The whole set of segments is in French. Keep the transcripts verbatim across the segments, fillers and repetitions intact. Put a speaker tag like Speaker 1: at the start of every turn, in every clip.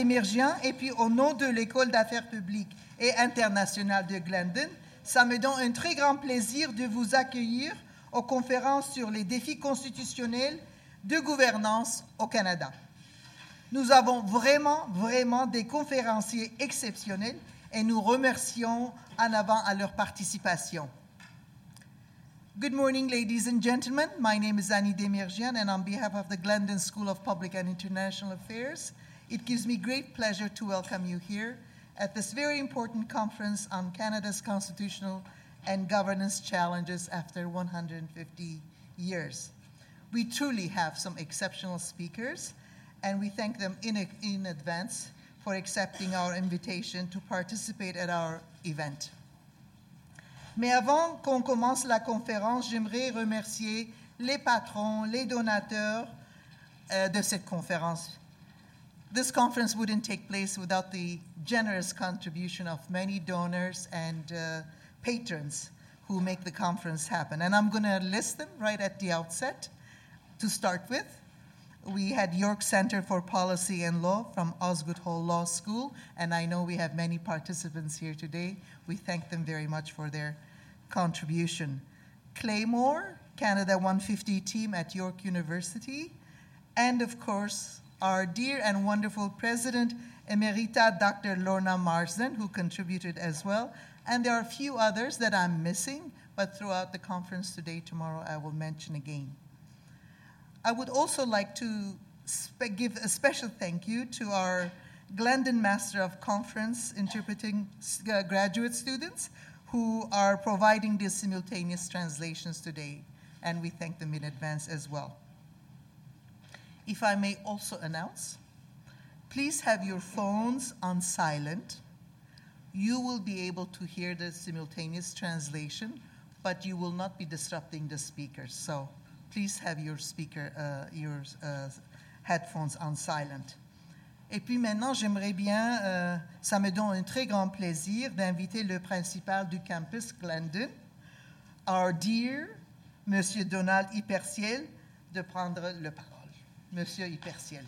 Speaker 1: Émergent, et puis au nom de l'École d'affaires publiques et internationale de Glendon, ça me donne un très grand plaisir de vous accueillir aux conférences sur les défis constitutionnels de gouvernance au Canada. Nous avons vraiment, vraiment des conférenciers exceptionnels et nous remercions en avant à leur participation. Good morning, ladies and gentlemen. My name is Annie Demirjian, and on behalf of the Glendon School of Public and International Affairs, it gives me great pleasure to welcome you here at this very important conference on Canada's constitutional and governance challenges after one hundred fifty years. We truly have some exceptional speakers, and we thank them in, in advance for accepting our invitation to participate at our event. Mais avant qu'on commence la conférence, j'aimerais remercier les patrons, les donateurs euh, de cette conférence. This conference wouldn't take place without the generous contribution of many donors and uh, patrons who make the conference happen. And I'm going to list them right at the outset. To start with, we had York Center for Policy and Law from Osgoode Hall Law School, and I know we have many participants here today. We thank them very much for their contribution. Claymore, Canada one fifty team at York University, and of course, our dear and wonderful President Emerita, Doctor Lorna Marsden, who contributed as well. And there are a few others that I'm missing, but throughout the conference today, tomorrow, I will mention again. I would also like to spe- give a special thank you to our Glendon Master of Conference Interpreting uh, graduate students who are providing these simultaneous translations today, and we thank them in advance as well. If I may also announce, please have your phones on silent. You will be able to hear the simultaneous translation, but you will not be disrupting the speakers. So please have your speaker, uh, your uh, headphones on silent. Et puis maintenant, j'aimerais bien, euh, ça me donne un très grand plaisir d'inviter le principal du campus Glendon, our dear Monsieur Donald Yperciel, de prendre le parole. Monsieur Yperciel.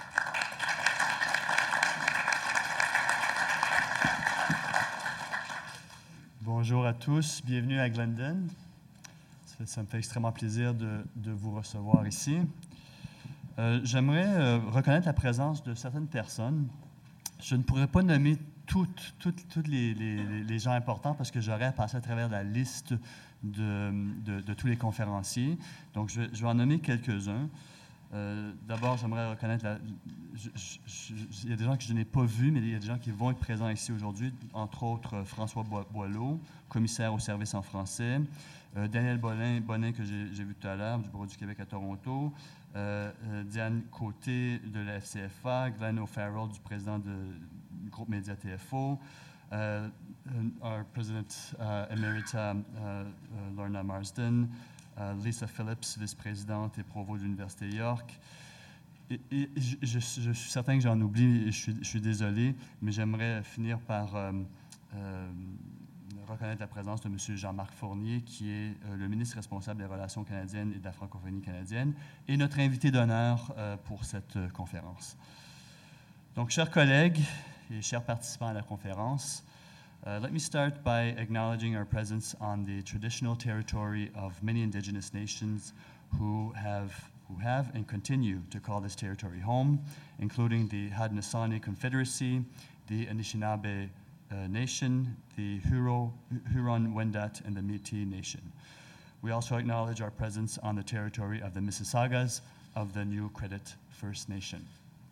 Speaker 2: Bonjour à tous, bienvenue à Glendon. Ça, ça me fait extrêmement plaisir de, de vous recevoir ici. Euh, j'aimerais euh, reconnaître la présence de certaines personnes. Je ne pourrais pas nommer toutes, toutes, toutes les, les, les gens importants parce que j'aurais à passer à travers la liste de, de, de tous les conférenciers. Donc, je, je vais en nommer quelques-uns. Euh, d'abord, j'aimerais reconnaître, la, je, je, je, il y a des gens que je n'ai pas vus, mais il y a des gens qui vont être présents ici aujourd'hui, entre autres François Boileau, commissaire au service en français, euh, Daniel Bonin, Bonin que j'ai, j'ai vu tout à l'heure, du Bureau du Québec à Toronto, euh, euh, Diane Côté de la F C F A, Glenn O'Farrell, du président de, du groupe Média T F O, euh, our President uh, Emerita uh, uh, Lorna Marsden, Uh, Lisa Phillips, vice-présidente et provost de l'Université York. Et, et je, je, je suis certain que j'en oublie, et je suis, je suis désolé, mais j'aimerais finir par euh, euh, reconnaître la présence de M. Jean-Marc Fournier, qui est euh, le ministre responsable des Relations canadiennes et de la francophonie canadienne, et notre invité d'honneur euh, pour cette euh, conférence. Donc, chers collègues et chers participants à la conférence, Uh, let me start by acknowledging our presence on the traditional territory of many Indigenous nations who have, who have and continue to call this territory home, including the Haudenosaunee Confederacy, the Anishinaabe uh, Nation, the Huro, Huron-Wendat, and the Métis Nation. We also acknowledge our presence on the territory of the Mississaugas of the New Credit First Nation.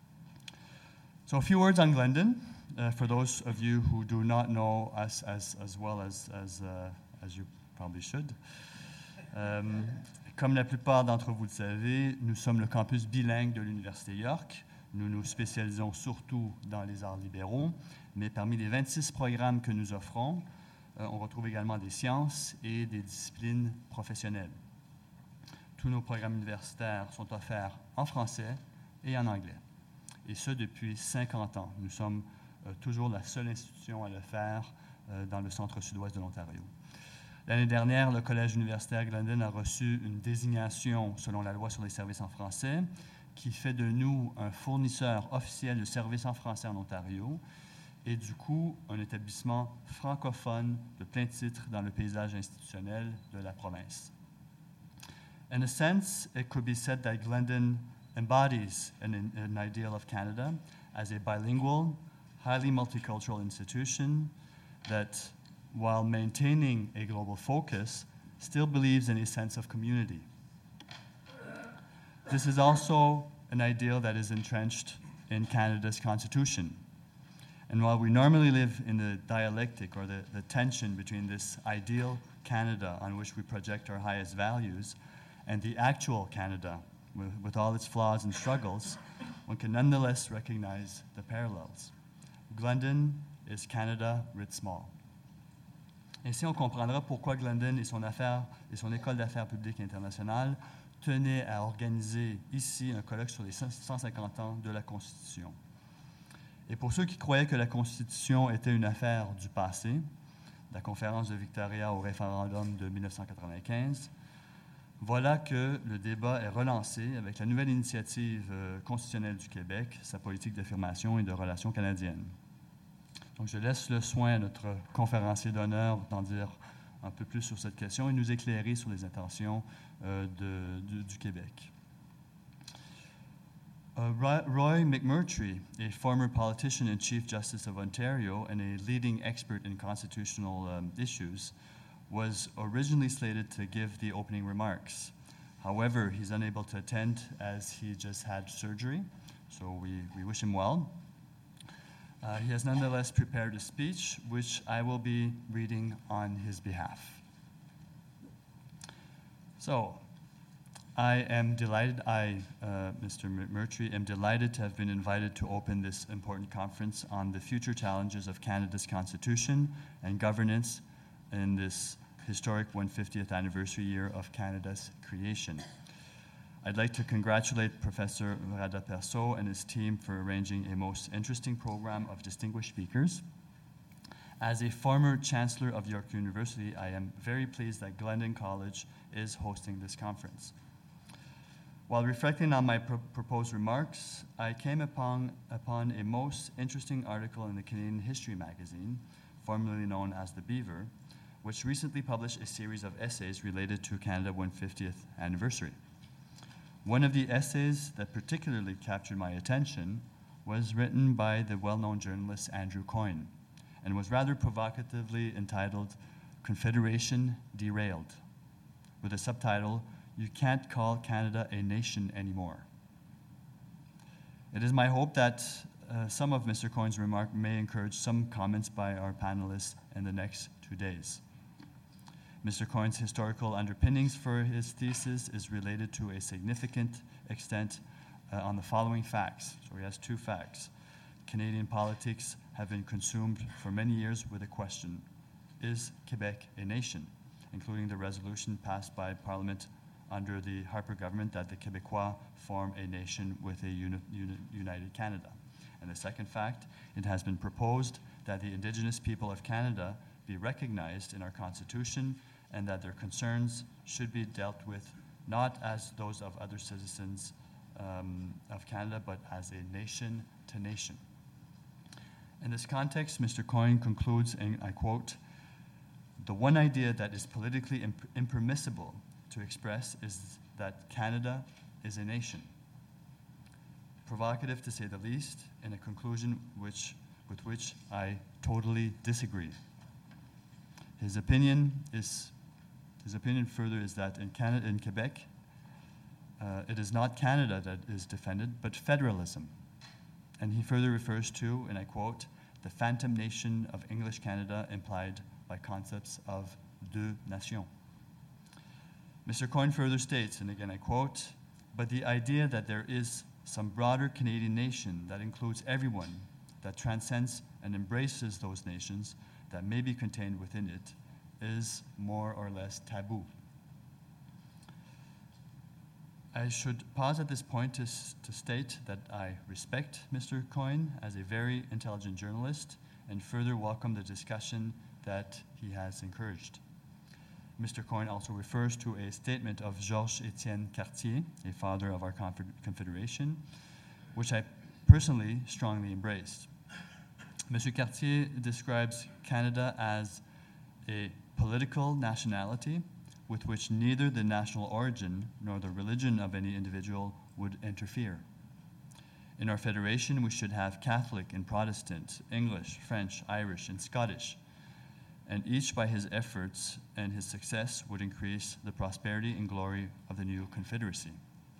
Speaker 2: So a few words on Glendon. Uh, for those of you who do not know us as, as well as, as, uh, as you probably should. Um, comme la plupart d'entre vous le savez, nous sommes le campus bilingue de l'Université York. Nous nous spécialisons surtout dans les arts libéraux, mais parmi les vingt-six programmes que nous offrons, euh, on retrouve également des sciences et des disciplines professionnelles. Tous nos programmes universitaires sont offerts en français et en anglais, et ce depuis cinquante ans. Nous sommes Euh, toujours la seule institution à le faire euh, dans le centre-sud-ouest de l'Ontario. L'année dernière, le Collège universitaire Glendon a reçu une désignation selon la loi sur les services en français qui fait de nous un fournisseur officiel de services en français en Ontario et du coup un établissement francophone de plein titre dans le paysage institutionnel de la province. In a sense, it could be said that Glendon embodies an, an ideal of Canada as a bilingual, highly multicultural institution that, while maintaining a global focus, still believes in a sense of community. This is also an ideal that is entrenched in Canada's Constitution. And while we normally live in the dialectic or the, the tension between this ideal Canada on which we project our highest values and the actual Canada with, with all its flaws and struggles, one can nonetheless recognize the parallels. Glendon is Canada writ small. Ainsi, on comprendra pourquoi Glendon et son, affaire, et son école d'affaires publiques internationales tenaient à organiser ici un colloque sur les cent cinquante ans de la Constitution. Et pour ceux qui croyaient que la Constitution était une affaire du passé, la conférence de Victoria au référendum de mille neuf cent quatre-vingt-quinze, voilà que le débat est relancé avec la nouvelle initiative euh, constitutionnelle du Québec, sa politique d'affirmation et de relations canadiennes. Donc, je laisse le soin à notre conférencier d'honneur d'en dire un peu plus sur cette question et nous éclairer sur les intentions euh, de, de, du Québec. Uh, Roy McMurtry, a former politician and Chief Justice of Ontario and a leading expert in constitutional um, issues, was originally slated to give the opening remarks. However, he's unable to attend as he just had surgery, so we, we wish him well. Uh, he has nonetheless prepared a speech, which I will be reading on his behalf. So, I am delighted, I, uh, Mister McMurtry, am delighted to have been invited to open this important conference on the future challenges of Canada's Constitution and governance in this historic one hundred fiftieth anniversary year of Canada's creation. I'd like to congratulate Professor Rada Persaud and his team for arranging a most interesting program of distinguished speakers. As a former Chancellor of York University, I am very pleased that Glendon College is hosting this conference. While reflecting on my pro- proposed remarks, I came upon, upon a most interesting article in the Canadian History magazine, formerly known as The Beaver, which recently published a series of essays related to Canada one hundred fiftieth anniversary. One of the essays that particularly captured my attention was written by the well-known journalist Andrew Coyne and was rather provocatively entitled Confederation Derailed, with a subtitle, You Can't Call Canada a Nation Anymore. It is my hope that uh, some of Mister Coyne's remarks may encourage some comments by our panelists in the next two days. Mister Coyne's historical underpinnings for his thesis is related to a significant extent uh, on the following facts. So he has two facts. Canadian politics have been consumed for many years with a question, is Quebec a nation? Including the resolution passed by Parliament under the Harper government that the Québécois form a nation with a uni- uni- united Canada. And the second fact, it has been proposed that the Indigenous people of Canada be recognized in our Constitution and that their concerns should be dealt with not as those of other citizens um, of Canada, but as a nation to nation. In this context, Mister Coyne concludes, and I quote, "The one idea that is politically imp- impermissible to express is that Canada is a nation." Provocative to say the least, and a conclusion which, with which I totally disagree. His opinion is, his opinion further is that in Canada, in Quebec, uh, it is not Canada that is defended, but federalism. And he further refers to, and I quote, the phantom nation of English Canada implied by concepts of deux nations. Mister Coyne further states, and again I quote, "But the idea that there is some broader Canadian nation that includes everyone, that transcends and embraces those nations that may be contained within it, is more or less taboo." I should pause at this point to, to state that I respect Mister Coyne as a very intelligent journalist and further welcome the discussion that he has encouraged. Mister Coyne also refers to a statement of Georges-Étienne Cartier, a father of our Confederation, which I personally strongly embraced. Mister Cartier describes Canada as a political nationality with which neither the national origin nor the religion of any individual would interfere. In our federation, we should have Catholic and Protestant, English, French, Irish, and Scottish, and each by his efforts and his success would increase the prosperity and glory of the new Confederacy.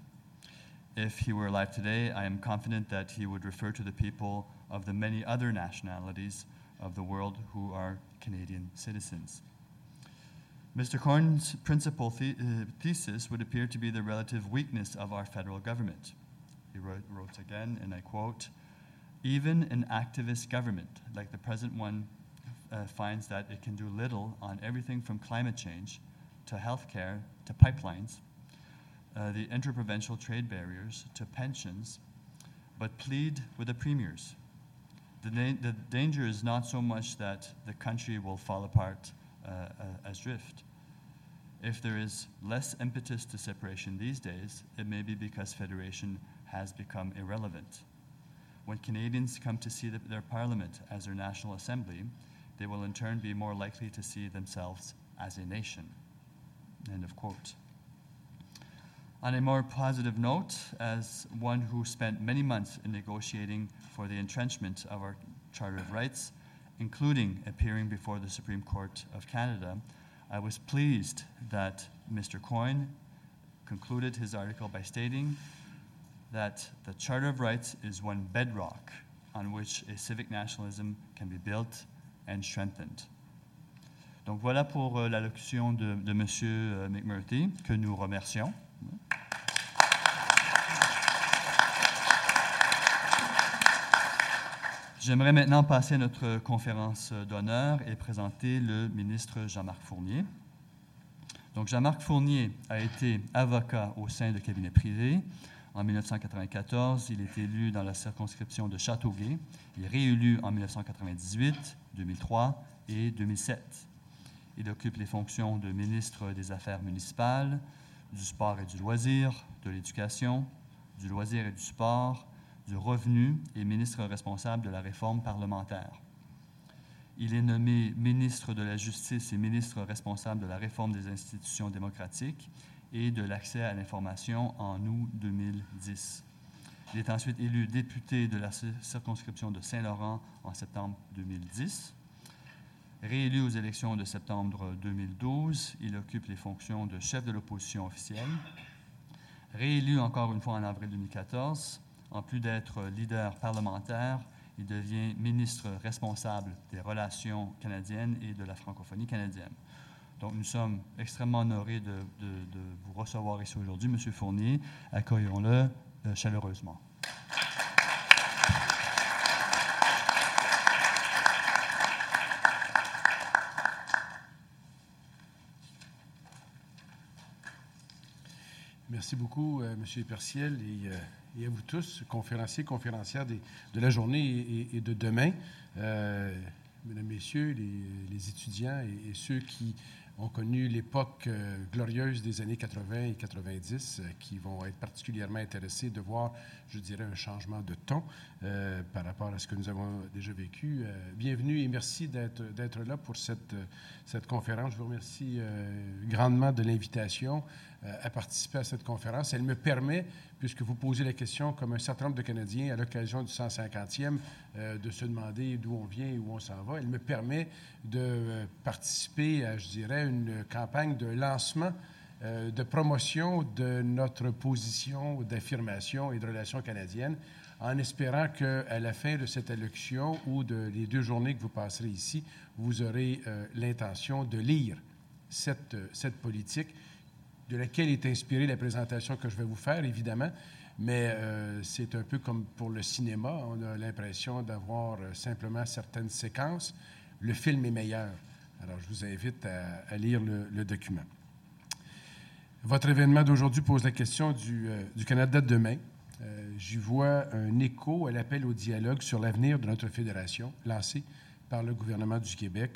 Speaker 2: If he were alive today, I am confident that he would refer to the people of the many other nationalities of the world who are Canadian citizens. Mister Coyne's principal the- uh, thesis would appear to be the relative weakness of our federal government. He wrote, wrote again, and I quote, "Even an activist government like the present one uh, finds that it can do little on everything from climate change to healthcare to pipelines, uh, the interprovincial trade barriers to pensions, but plead with the premiers. The, da- the danger is not so much that the country will fall apart uh, uh, as drift. If there is less impetus to separation these days, it may be because federation has become irrelevant. When Canadians come to see the, their parliament as their national assembly, they will in turn be more likely to see themselves as a nation." End of quote. On a more positive note, as one who spent many months in negotiating for the entrenchment of our Charter of Rights, including appearing before the Supreme Court of Canada, I was pleased that Mister Coyne concluded his article by stating that the Charter of Rights is one bedrock on which a civic nationalism can be built and strengthened. Donc voilà pour euh, l'allocution de, de M. Euh, McMurtry, que nous remercions. J'aimerais maintenant passer à notre conférence d'honneur et présenter le ministre Jean-Marc Fournier. Donc, Jean-Marc Fournier a été avocat au sein de cabinets privés. En mille neuf cent quatre-vingt-quatorze, il est élu dans la circonscription de Châteauguay. Il est réélu en mille neuf cent quatre-vingt-dix-huit, deux mille trois et deux mille sept. Il occupe les fonctions de ministre des Affaires municipales, du sport et du loisir, de l'éducation, du loisir et du sport, du revenu et ministre responsable de la réforme parlementaire. Il est nommé ministre de la Justice et ministre responsable de la réforme des institutions démocratiques et de l'accès à l'information en août deux mille dix. Il est ensuite élu député de la circonscription de Saint-Laurent en septembre deux mille dix. Réélu aux élections de septembre deux mille douze, il occupe les fonctions de chef de l'opposition officielle. Réélu encore une fois en avril deux mille quatorze, en plus d'être leader parlementaire, il devient ministre responsable des relations canadiennes et de la francophonie canadienne. Donc, nous sommes extrêmement honorés de, de, de vous recevoir ici aujourd'hui, M. Fournier. Accueillons-le euh, chaleureusement.
Speaker 3: Merci beaucoup, euh, M. Perciel, et, euh, et à vous tous, conférenciers, conférencières des, de la journée et, et de demain. Euh, mesdames, Messieurs, les, les étudiants et, et ceux qui ont connu l'époque euh, glorieuse des années quatre-vingts et quatre-vingt-dix, euh, qui vont être particulièrement intéressés de voir, je dirais, un changement de ton euh, par rapport à ce que nous avons déjà vécu. Euh, bienvenue et merci d'être, d'être là pour cette, cette conférence. Je vous remercie euh, grandement de l'invitation euh, à participer à cette conférence. Elle me permet, puisque vous posez la question, comme un certain nombre de Canadiens, à l'occasion du cent cinquantième, euh, de se demander d'où on vient et où on s'en va. Elle me permet de euh, participer à, je dirais, une campagne de lancement, euh, de promotion de notre position d'affirmation et de relations canadiennes, en espérant qu'à la fin de cette allocution ou de les deux journées que vous passerez ici, vous aurez euh, l'intention de lire cette, cette politique, de laquelle est inspirée la présentation que je vais vous faire, évidemment, mais euh, c'est un peu comme pour le cinéma. On a l'impression d'avoir euh, simplement certaines séquences. Le film est meilleur. Alors, je vous invite à, à lire le, le document. Votre événement d'aujourd'hui pose la question du, euh, du Canada de demain. Euh, j'y vois un écho à l'appel au dialogue sur l'avenir de notre fédération, lancé par le gouvernement du Québec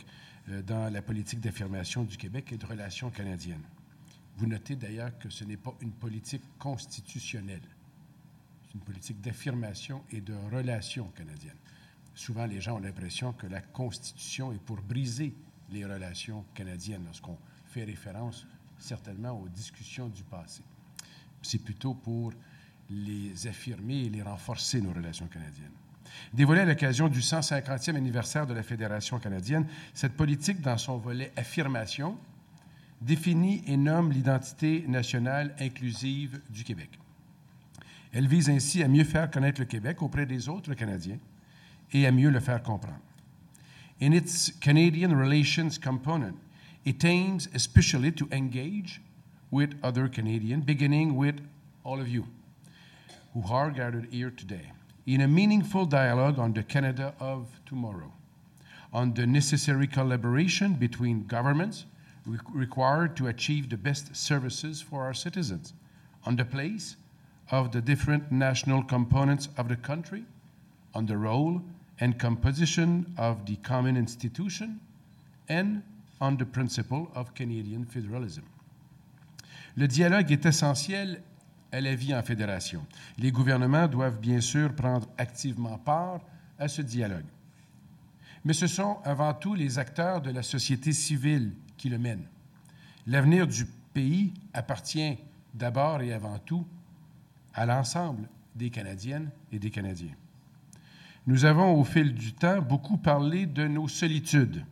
Speaker 3: euh, dans la politique d'affirmation du Québec et de relations canadiennes. Vous notez d'ailleurs que ce n'est pas une politique constitutionnelle. C'est une politique d'affirmation et de relations canadiennes. Souvent, les gens ont l'impression que la Constitution est pour briser les relations canadiennes lorsqu'on fait référence certainement aux discussions du passé. C'est plutôt pour les affirmer et les renforcer, nos relations canadiennes. Dévoilée à l'occasion du cent cinquantième anniversaire de la Fédération canadienne, cette politique, dans son volet affirmation, définit et nomme l'identité nationale inclusive du Québec. Elle vise ainsi à mieux faire connaître le Québec auprès des autres Canadiens et à mieux le faire comprendre. In its Canadian relations component, it aims especially to engage with other Canadians, beginning with all of you who are gathered here today, in a meaningful dialogue on the Canada of tomorrow, on the necessary collaboration between governments re- required to achieve the best services for our citizens, on the place of the different national components of the country, on the role and composition of the common institution, and on the principle of Canadian federalism. Le dialogue est essentiel à la vie en fédération. Les gouvernements doivent bien sûr prendre activement part à ce dialogue. Mais ce sont avant tout les acteurs de la société civile qui le mènent. L'avenir du pays appartient d'abord et avant tout à l'ensemble des Canadiennes et des Canadiens. Nous avons, au fil du temps, beaucoup parlé de nos solitudes.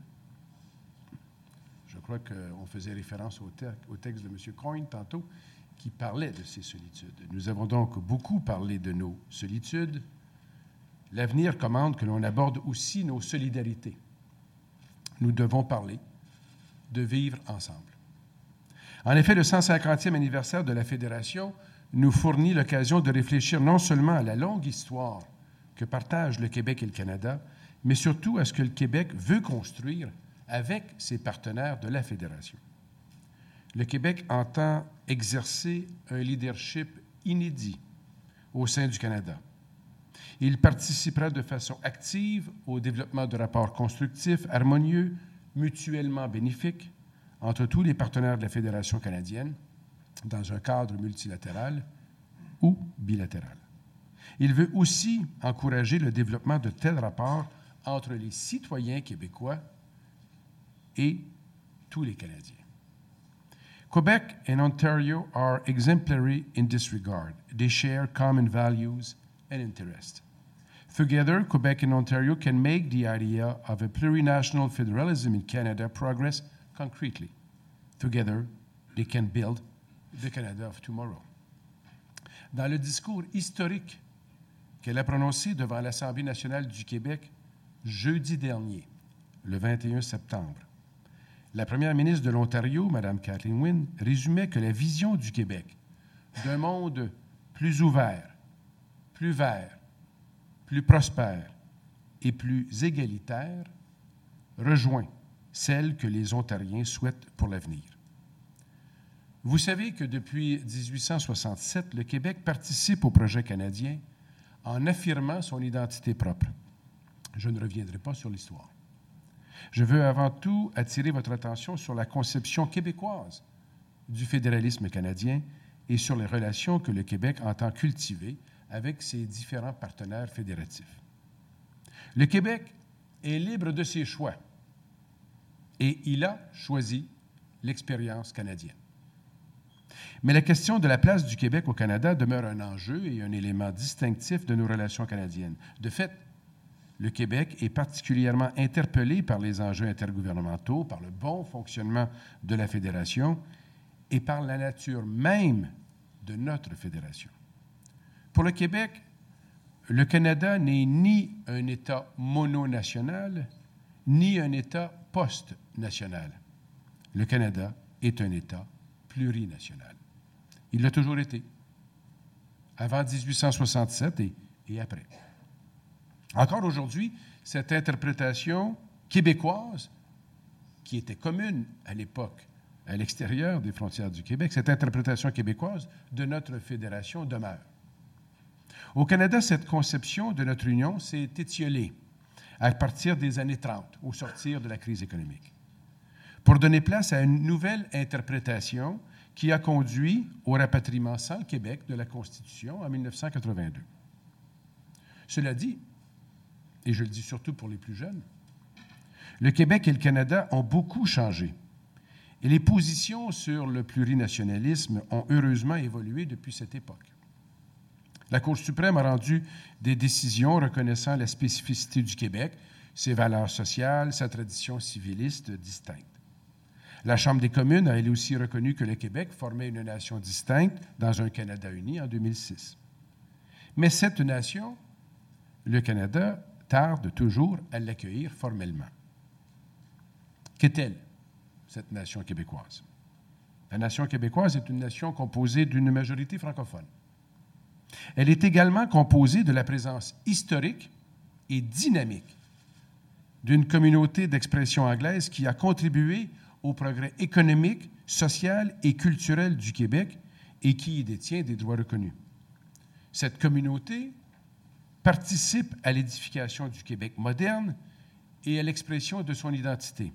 Speaker 3: Je crois qu'on faisait référence au, te- au texte de M. Coyne tantôt, qui parlait de ces solitudes. Nous avons donc beaucoup parlé de nos solitudes. L'avenir commande que l'on aborde aussi nos solidarités. Nous devons parler de vivre ensemble. En effet, le cent cinquantième anniversaire de la Fédération nous fournit l'occasion de réfléchir non seulement à la longue histoire que partagent le Québec et le Canada, mais surtout à ce que le Québec veut construire avec ses partenaires de la Fédération. Le Québec entend exercer un leadership inédit au sein du Canada. Il participera de façon active au développement de rapports constructifs, harmonieux, mutuellement bénéfiques entre tous les partenaires de la Fédération canadienne dans un cadre multilatéral ou bilatéral. Il veut aussi encourager le développement de tels rapports entre les citoyens québécois et tous les Canadiens. Quebec and Ontario are exemplary in this regard. They share common values and interests. Together, Quebec and Ontario can make the idea of a plurinational federalism in Canada progress concretely. Together, they can build the Canada of tomorrow. Dans le discours historique qu'elle a prononcé devant l'Assemblée nationale du Québec jeudi dernier, le vingt et un septembre, la première ministre de l'Ontario, Mme Kathleen Wynne, résumait que la vision du Québec d'un monde plus ouvert, plus vert, plus prospère et plus égalitaire rejoint celle que les Ontariens souhaitent pour l'avenir. Vous savez que depuis dix-huit cent soixante-sept, le Québec participe au projet canadien en affirmant son identité propre. Je ne reviendrai pas sur l'histoire. Je veux avant tout attirer votre attention sur la conception québécoise du fédéralisme canadien et sur les relations que le Québec entend cultiver avec ses différents partenaires fédératifs. Le Québec est libre de ses choix et il a choisi l'expérience canadienne. Mais la question de la place du Québec au Canada demeure un enjeu et un élément distinctif de nos relations canadiennes. De fait, le Québec est particulièrement interpellé par les enjeux intergouvernementaux, par le bon fonctionnement de la Fédération et par la nature même de notre Fédération. Pour le Québec, le Canada n'est ni un État mononational, ni un État post-national. Le Canada est un État plurinational. Il l'a toujours été, avant dix-huit cent soixante-sept et, et après. Encore aujourd'hui, cette interprétation québécoise, qui était commune à l'époque à l'extérieur des frontières du Québec, cette interprétation québécoise de notre fédération demeure. Au Canada, cette conception de notre union s'est étiolée à partir des années trente, au sortir de la crise économique. pour donner place à une nouvelle interprétation qui a conduit au rapatriement sans le Québec de la Constitution en mille neuf cent quatre-vingt-deux. Cela dit, et je le dis surtout pour les plus jeunes, le Québec et le Canada ont beaucoup changé et les positions sur le plurinationalisme ont heureusement évolué depuis cette époque. La Cour suprême a rendu des décisions reconnaissant la spécificité du Québec, ses valeurs sociales, sa tradition civiliste distincte. La Chambre des communes a elle aussi reconnu que le Québec formait une nation distincte dans un Canada uni en deux mille six. Mais cette nation, le Canada, tarde toujours à l'accueillir formellement. Qu'est-elle, cette nation québécoise? La nation québécoise est une nation composée d'une majorité francophone. Elle est également composée de la présence historique et dynamique d'une communauté d'expression anglaise qui a contribué au progrès économique, social et culturel du Québec et qui y détient des droits reconnus. Cette communauté participe à l'édification du Québec moderne et à l'expression de son identité.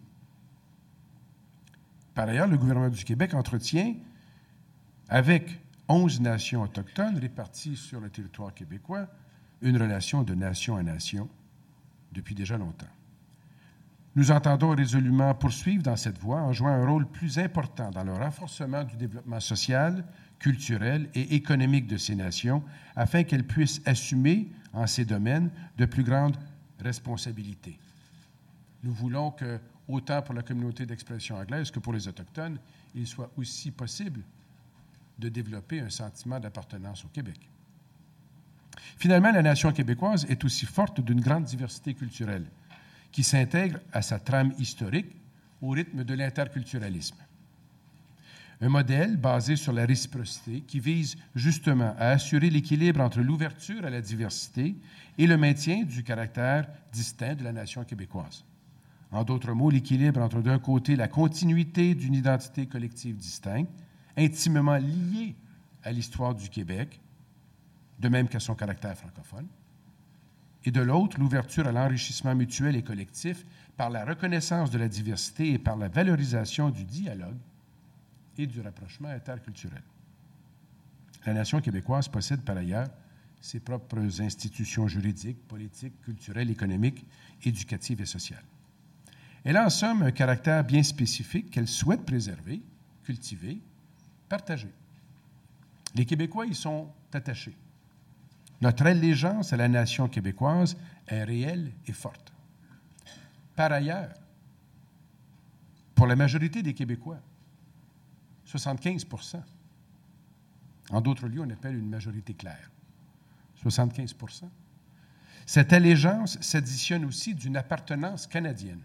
Speaker 3: Par ailleurs, le gouvernement du Québec entretient, avec onze nations autochtones réparties sur le territoire québécois, une relation de nation à nation depuis déjà longtemps. Nous entendons résolument poursuivre dans cette voie en jouant un rôle plus important dans le renforcement du développement social, culturel et économique de ces nations afin qu'elles puissent assumer en ces domaines de plus grandes responsabilités. Nous voulons que, autant pour la communauté d'expression anglaise que pour les Autochtones, il soit aussi possible de développer un sentiment d'appartenance au Québec. Finalement, la nation québécoise est aussi forte d'une grande diversité culturelle qui s'intègre à sa trame historique au rythme de l'interculturalisme. Un modèle basé sur la réciprocité qui vise justement à assurer l'équilibre entre l'ouverture à la diversité et le maintien du caractère distinct de la nation québécoise. En d'autres mots, l'équilibre entre d'un côté la continuité d'une identité collective distincte, intimement liée à l'histoire du Québec, de même qu'à son caractère francophone, et de l'autre, l'ouverture à l'enrichissement mutuel et collectif par la reconnaissance de la diversité et par la valorisation du dialogue et du rapprochement interculturel. La nation québécoise possède par ailleurs ses propres institutions juridiques, politiques, culturelles, économiques, éducatives et sociales. Elle a en somme un caractère bien spécifique qu'elle souhaite préserver, cultiver, partager. Les Québécois y sont attachés. Notre allégeance à la nation québécoise est réelle et forte. Par ailleurs, pour la majorité des Québécois, soixante-quinze pour cent, en d'autres lieux, on appelle une majorité claire, soixante-quinze pour cent, cette allégeance s'additionne aussi d'une appartenance canadienne.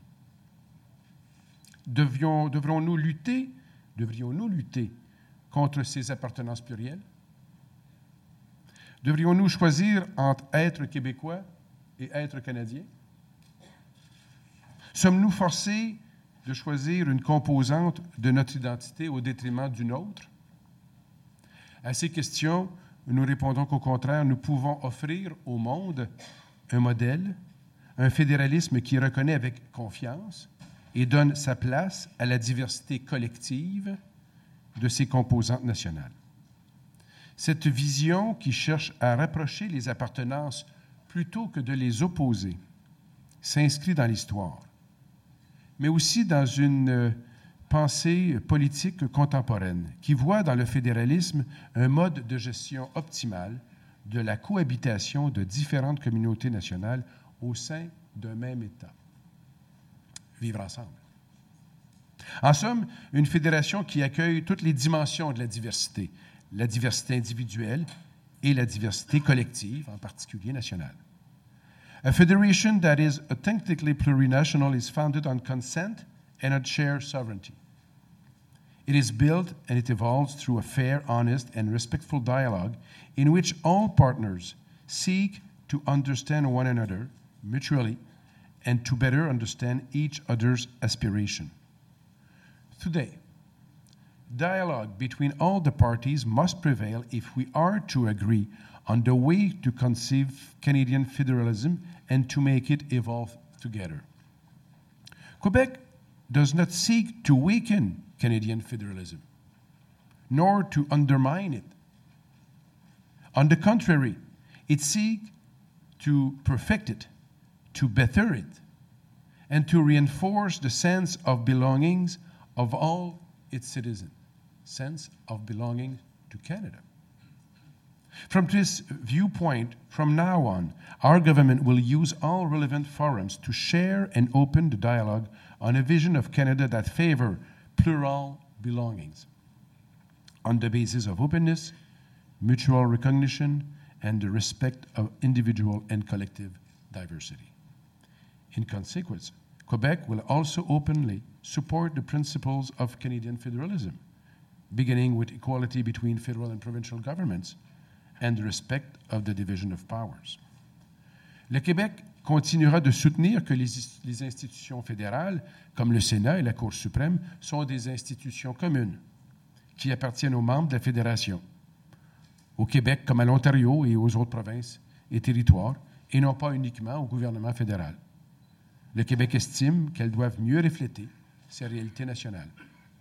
Speaker 3: Devions, devrons-nous lutter, devrions-nous lutter contre ces appartenances plurielles? Devrions-nous choisir entre être québécois et être canadien? Sommes-nous forcés de choisir une composante de notre identité au détriment d'une autre? À ces questions, nous répondons qu'au contraire, nous pouvons offrir au monde un modèle, un fédéralisme qui reconnaît avec confiance et donne sa place à la diversité collective de ses composantes nationales. Cette vision qui cherche à rapprocher les appartenances plutôt que de les opposer s'inscrit dans l'histoire, mais aussi dans une pensée politique contemporaine qui voit dans le fédéralisme un mode de gestion optimal de la cohabitation de différentes communautés nationales au sein d'un même État. Vivre ensemble. En somme, une fédération qui accueille toutes les dimensions de la diversité, la diversité individuelle et la diversité collective, en particulier nationale. A federation that is authentically plurinational is founded on consent and on shared sovereignty. It is built and it evolves through a fair, honest, and respectful dialogue in which all partners seek to understand one another mutually and to better understand each other's aspiration. Today, dialogue between all the parties must prevail if we are to agree on the way to conceive Canadian federalism and to make it evolve together. Quebec does not seek to weaken Canadian federalism, nor to undermine it. On the contrary, it seeks to perfect it, to better it, and to reinforce the sense of belongings of all its citizens, sense of belonging to Canada. From this viewpoint, from now on, our government will use all relevant forums to share and open the dialogue on a vision of Canada that favor plural belongings on the basis of openness, mutual recognition, and the respect of individual and collective diversity. In consequence, Quebec will also openly support the principles of Canadian federalism, beginning with equality between federal and provincial governments and the respect of the division of powers. Le Québec continuera de soutenir que les, les institutions fédérales, comme le Sénat et la Cour suprême, sont des institutions communes qui appartiennent aux membres de la Fédération, au Québec comme à l'Ontario et aux autres provinces et territoires, et non pas uniquement au gouvernement fédéral. Le Québec estime qu'elles doivent mieux refléter ses réalités nationales.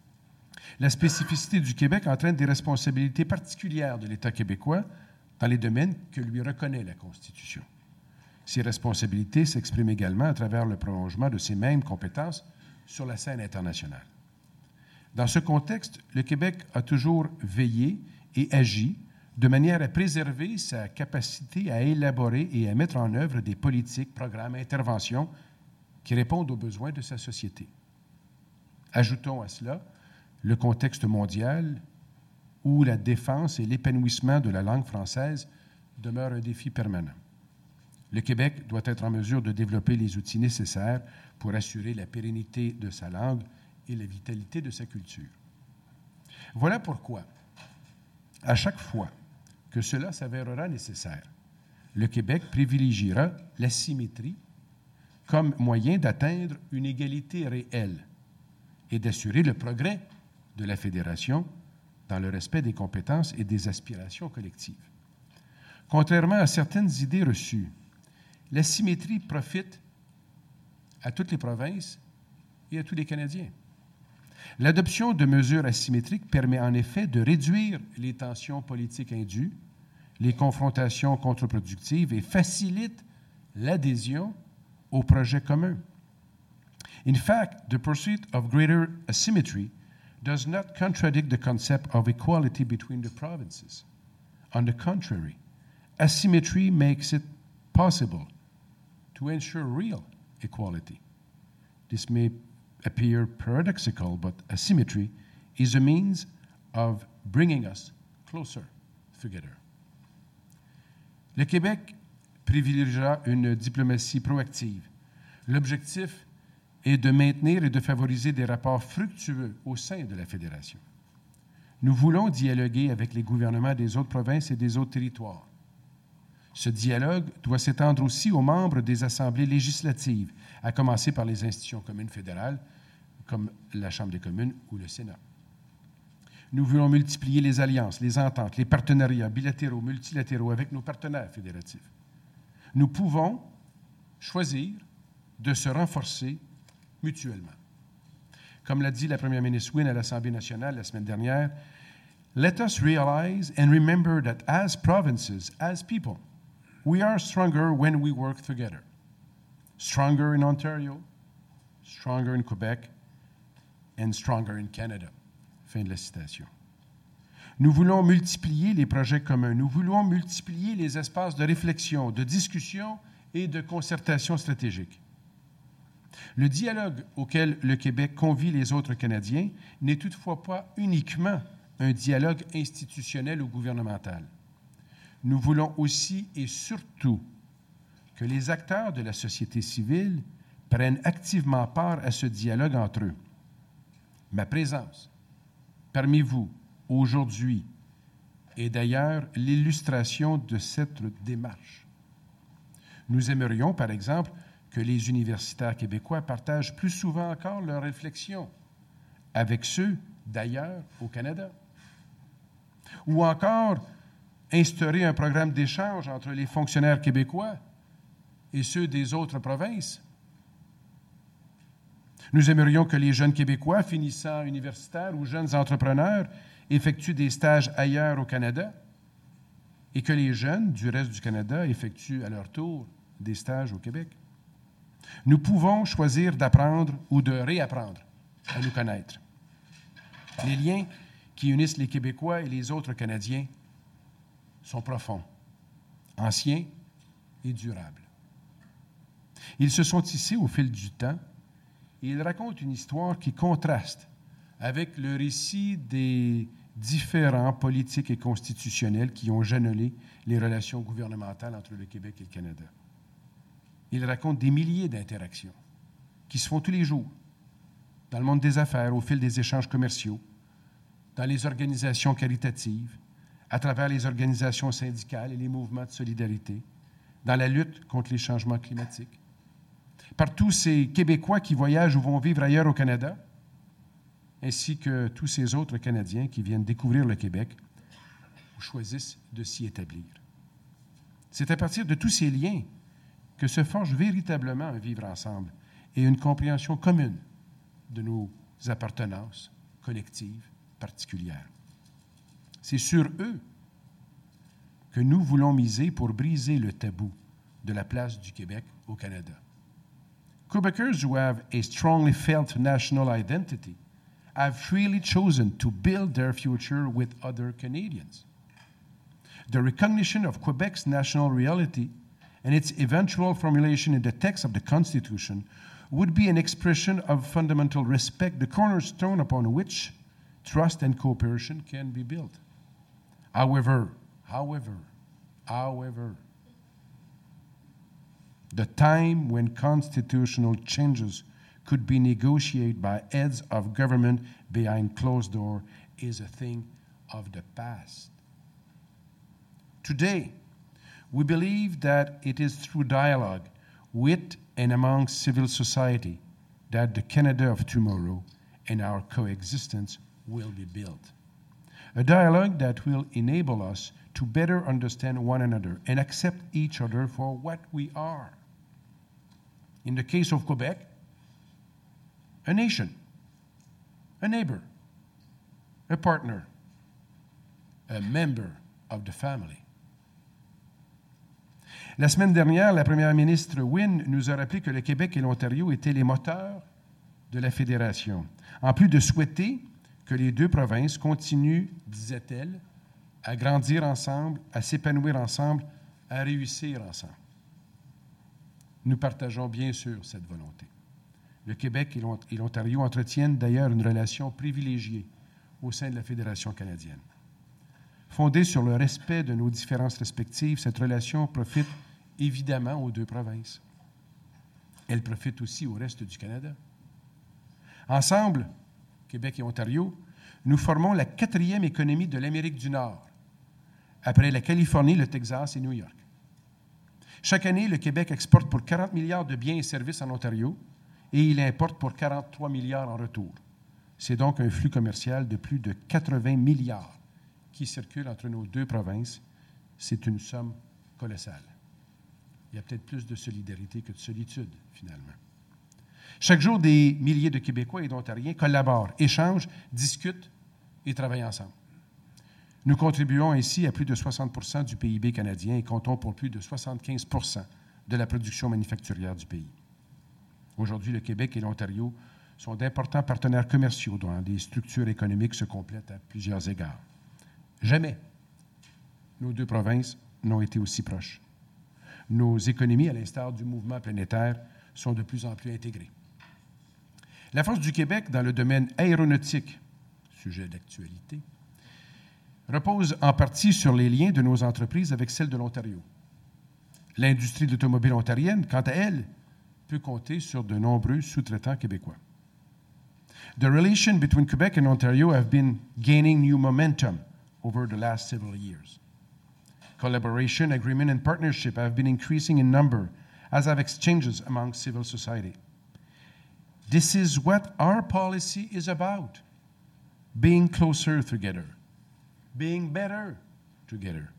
Speaker 3: La spécificité du Québec entraîne des responsabilités particulières de l'État québécois dans les domaines que lui reconnaît la Constitution. Ces responsabilités s'expriment également à travers le prolongement de ces mêmes compétences sur la scène internationale. Dans ce contexte, le Québec a toujours veillé et agi de manière à préserver sa capacité à élaborer et à mettre en œuvre des politiques, programmes, interventions qui répondent aux besoins de sa société. Ajoutons à cela le contexte mondial où la défense et l'épanouissement de la langue française demeurent un défi permanent. Le Québec doit être en mesure de développer les outils nécessaires pour assurer la pérennité de sa langue et la vitalité de sa culture. Voilà pourquoi, à chaque fois que cela s'avérera nécessaire, le Québec privilégiera la symétrie comme moyen d'atteindre une égalité réelle et d'assurer le progrès de la Fédération dans le respect des compétences et des aspirations collectives. Contrairement à certaines idées reçues, la symétrie profite à toutes les provinces et à tous les Canadiens. L'adoption de mesures asymétriques permet en effet de réduire les tensions politiques indues, les confrontations contre-productives et facilite l'adhésion aux projets communs. In fact, the pursuit of greater asymmetry does not contradict the concept of equality between the provinces. On the contrary, asymmetry makes it possible to ensure real equality. This may appear paradoxical, but asymmetry is a means of bringing us closer together. Le Québec privilégiera une diplomatie proactive. L'objectif est de maintenir et de favoriser des rapports fructueux au sein de la Fédération. Nous voulons dialoguer avec les gouvernements des autres provinces et des autres territoires. Ce dialogue doit s'étendre aussi aux membres des assemblées législatives, à commencer par les institutions communes fédérales, comme la Chambre des communes ou le Sénat. Nous voulons multiplier les alliances, les ententes, les partenariats bilatéraux, multilatéraux avec nos partenaires fédératifs. Nous pouvons choisir de se renforcer mutuellement. Comme l'a dit la première ministre Wynne à l'Assemblée nationale la semaine dernière, « Let us realize and remember that as provinces, as people, we are stronger when we work together. Stronger in Ontario, stronger in Quebec, and stronger in Canada. » Fin de la citation. Nous voulons multiplier les projets communs. Nous voulons multiplier les espaces de réflexion, de discussion et de concertation stratégique. Le dialogue auquel le Québec convie les autres Canadiens n'est toutefois pas uniquement un dialogue institutionnel ou gouvernemental. Nous voulons aussi et surtout que les acteurs de la société civile prennent activement part à ce dialogue entre eux. Ma présence parmi vous aujourd'hui est d'ailleurs l'illustration de cette démarche. Nous aimerions, par exemple, que les universitaires québécois partagent plus souvent encore leurs réflexions avec ceux d'ailleurs au Canada. Ou encore, instaurer un programme d'échange entre les fonctionnaires québécois et ceux des autres provinces. Nous aimerions que les jeunes Québécois finissant universitaires ou jeunes entrepreneurs effectuent des stages ailleurs au Canada et que les jeunes du reste du Canada effectuent à leur tour des stages au Québec. Nous pouvons choisir d'apprendre ou de réapprendre à nous connaître. Les liens qui unissent les Québécois et les autres Canadiens sont profonds, anciens et durables. Ils se sont tissés au fil du temps et ils racontent une histoire qui contraste avec le récit des différents politiques et constitutionnels qui ont jalonné les relations gouvernementales entre le Québec et le Canada. Ils racontent des milliers d'interactions qui se font tous les jours dans le monde des affaires, au fil des échanges commerciaux, dans les organisations caritatives, à travers les organisations syndicales et les mouvements de solidarité, dans la lutte contre les changements climatiques. Par tous ces Québécois qui voyagent ou vont vivre ailleurs au Canada, ainsi que tous ces autres Canadiens qui viennent découvrir le Québec ou choisissent de s'y établir. C'est à partir de tous ces liens que se forge véritablement un vivre ensemble et une compréhension commune de nos appartenances collectives particulières. C'est sur eux que nous voulons miser pour briser le tabou de la place du Québec au Canada. Quebecers who have a strongly felt national identity have freely chosen to build their future with other Canadians. The recognition of Quebec's national reality and its eventual formulation in the text of the Constitution would be an expression of fundamental respect, the cornerstone upon which trust and cooperation can be built. However, however, however, the time when constitutional changes could be negotiated by heads of government behind closed doors is a thing of the past. Today, we believe that it is through dialogue with and among civil society that the Canada of tomorrow and our coexistence will be built. A dialogue that will enable us to better understand one another and accept each other for what we are. In the case of Quebec, a nation, a neighbor, a partner, a member of the family. La semaine dernière, la première ministre Wynne nous a rappelé que le Québec et l'Ontario étaient les moteurs de la fédération, en plus de souhaiter que les deux provinces continuent, disait-elle, à grandir ensemble, à s'épanouir ensemble, à réussir ensemble. Nous partageons bien sûr cette volonté. Le Québec et l'Ontario entretiennent d'ailleurs une relation privilégiée au sein de la Fédération canadienne. Fondée sur le respect de nos différences respectives, cette relation profite évidemment aux deux provinces. Elle profite aussi au reste du Canada. Ensemble, Québec et Ontario, nous formons la quatrième économie de l'Amérique du Nord, après la Californie, le Texas et New York. Chaque année, le Québec exporte pour quarante milliards de biens et services en Ontario et il importe pour quarante-trois milliards en retour. C'est donc un flux commercial de plus de quatre-vingts milliards qui circule entre nos deux provinces. C'est une somme colossale. Il y a peut-être plus de solidarité que de solitude, finalement. Chaque jour, des milliers de Québécois et d'Ontariens collaborent, échangent, discutent et travaillent ensemble. Nous contribuons ainsi à plus de soixante pour cent du P I B canadien et comptons pour plus de soixante-quinze pour cent de la production manufacturière du pays. Aujourd'hui, le Québec et l'Ontario sont d'importants partenaires commerciaux dont les structures économiques se complètent à plusieurs égards. Jamais nos deux provinces n'ont été aussi proches. Nos économies, à l'instar du mouvement planétaire, sont de plus en plus intégrées. La force du Québec dans le domaine aéronautique, sujet d'actualité, repose en partie sur les liens de nos entreprises avec celles de l'Ontario. L'industrie de l'automobile ontarienne, quant à elle, peut compter sur de nombreux sous-traitants québécois. The relations between Quebec and Ontario have been gaining new momentum over the last several years. Collaboration, agreement, and partnership have been increasing in number, as have exchanges among civil society. This is what our policy is about, being closer together, being better together.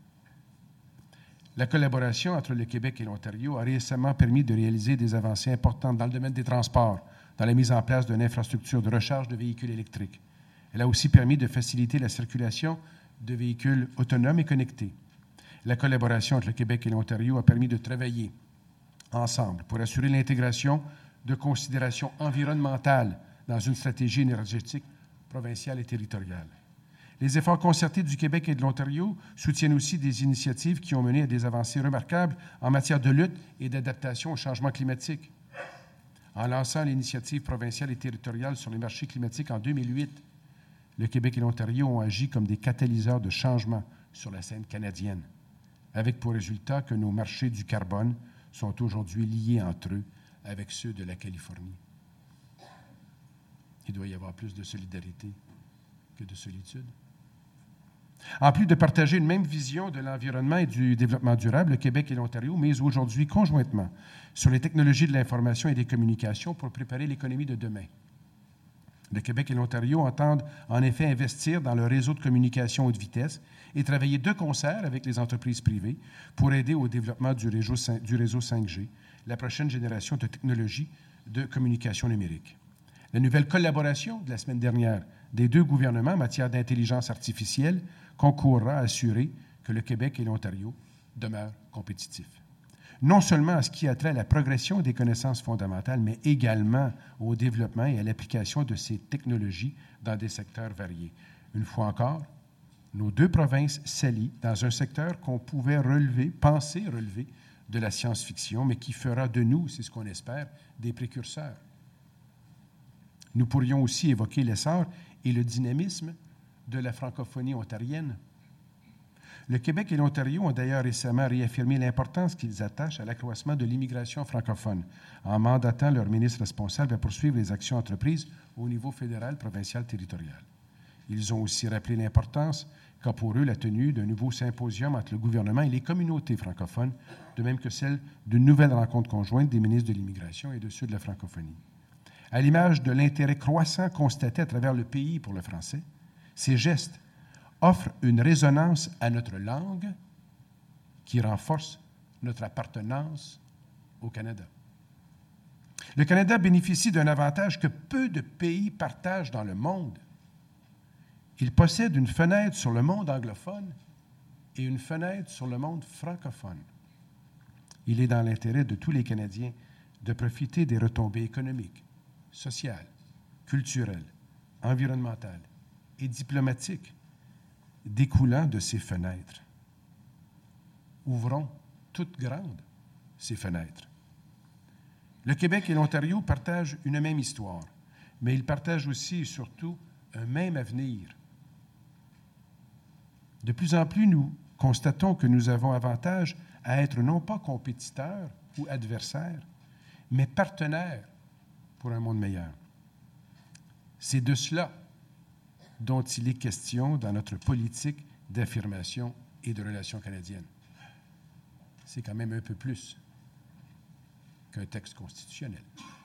Speaker 3: La collaboration entre le Québec et l'Ontario a récemment permis de réaliser des avancées importantes dans le domaine des transports, dans la mise en place d'une infrastructure de recharge de véhicules électriques. Elle a aussi permis de faciliter la circulation de véhicules autonomes et connectés. La collaboration entre le Québec et l'Ontario a permis de travailler ensemble pour assurer l'intégration de considérations environnementales dans une stratégie énergétique provinciale et territoriale. Les efforts concertés du Québec et de l'Ontario soutiennent aussi des initiatives qui ont mené à des avancées remarquables en matière de lutte et d'adaptation au changement climatique. En lançant l'initiative provinciale et territoriale sur les marchés climatiques en deux mille huit, le Québec et l'Ontario ont agi comme des catalyseurs de changement sur la scène canadienne, avec pour résultat que nos marchés du carbone sont aujourd'hui liés entre eux avec ceux de la Californie. Il doit y avoir plus de solidarité que de solitude. En plus de partager une même vision de l'environnement et du développement durable, le Québec et l'Ontario misent aujourd'hui conjointement sur les technologies de l'information et des communications pour préparer l'économie de demain. Le Québec et l'Ontario entendent en effet investir dans le réseau de communication haute vitesse et travailler de concert avec les entreprises privées pour aider au développement du réseau, du réseau cinq G, la prochaine génération de technologies de communication numérique. La nouvelle collaboration de la semaine dernière des deux gouvernements en matière d'intelligence artificielle concourra à assurer que le Québec et l'Ontario demeurent compétitifs. Non seulement à ce qui a trait à la progression des connaissances fondamentales, mais également au développement et à l'application de ces technologies dans des secteurs variés. Une fois encore, nos deux provinces s'allient dans un secteur qu'on pouvait relever, penser relever de la science-fiction, mais qui fera de nous, c'est ce qu'on espère, des précurseurs. Nous pourrions aussi évoquer l'essor et le dynamisme de la francophonie ontarienne. Le Québec et l'Ontario ont d'ailleurs récemment réaffirmé l'importance qu'ils attachent à l'accroissement de l'immigration francophone, en mandatant leur ministre responsable à poursuivre les actions entreprises au niveau fédéral, provincial, territorial. Ils ont aussi rappelé l'importance qu'a pour eux la tenue d'un nouveau symposium entre le gouvernement et les communautés francophones, de même que celle d'une nouvelle rencontre conjointe des ministres de l'Immigration et de ceux de la francophonie. À l'image de l'intérêt croissant constaté à travers le pays pour le français, ces gestes offrent une résonance à notre langue qui renforce notre appartenance au Canada. Le Canada bénéficie d'un avantage que peu de pays partagent dans le monde. Il possède une fenêtre sur le monde anglophone et une fenêtre sur le monde francophone. Il est dans l'intérêt de tous les Canadiens de profiter des retombées économiques, sociales, culturelles, environnementales et diplomatiques découlant de ces fenêtres. Ouvrons toutes grandes ces fenêtres. Le Québec et l'Ontario partagent une même histoire, mais ils partagent aussi et surtout un même avenir. De plus en plus, nous constatons que nous avons avantage à être non pas compétiteurs ou adversaires, mais partenaires pour un monde meilleur. C'est de cela dont il est question dans notre politique d'affirmation et de relations canadiennes. C'est quand même un peu plus qu'un texte constitutionnel.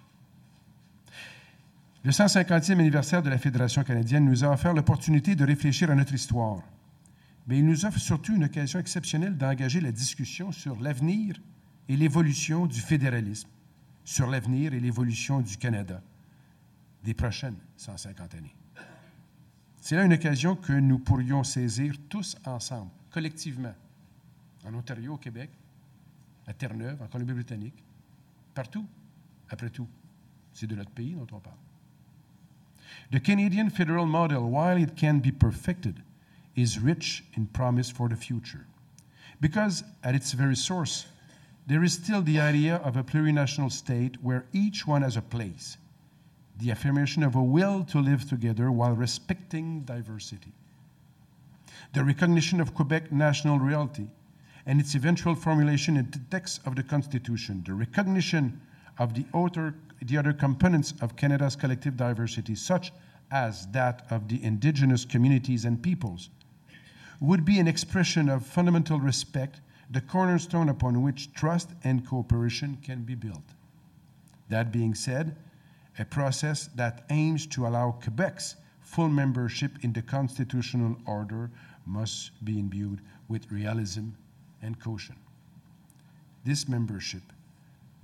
Speaker 3: Le cent cinquantième anniversaire de la Fédération canadienne nous a offert l'opportunité de réfléchir à notre histoire, mais il nous offre surtout une occasion exceptionnelle d'engager la discussion sur l'avenir et l'évolution du fédéralisme, sur l'avenir et l'évolution du Canada des prochaines cent cinquante années. C'est là une occasion que nous pourrions saisir tous ensemble, collectivement, en Ontario, au Québec, à Terre-Neuve, en Colombie-Britannique, partout. Après tout, c'est de notre pays dont on parle. The Canadian federal model, while it can be perfected, is rich in promise for the future. Because at its very source, there is still the idea of a plurinational state where each one has a place, the affirmation of a will to live together while respecting diversity, the recognition of Quebec national reality and its eventual formulation in the text of the Constitution, the recognition of the other, the other components of Canada's collective diversity, such as that of the Indigenous communities and peoples, would be an expression of fundamental respect, the cornerstone upon which trust and cooperation can be built. That being said, a process that aims to allow Quebec's full membership in the constitutional order must be imbued with realism and caution. This membership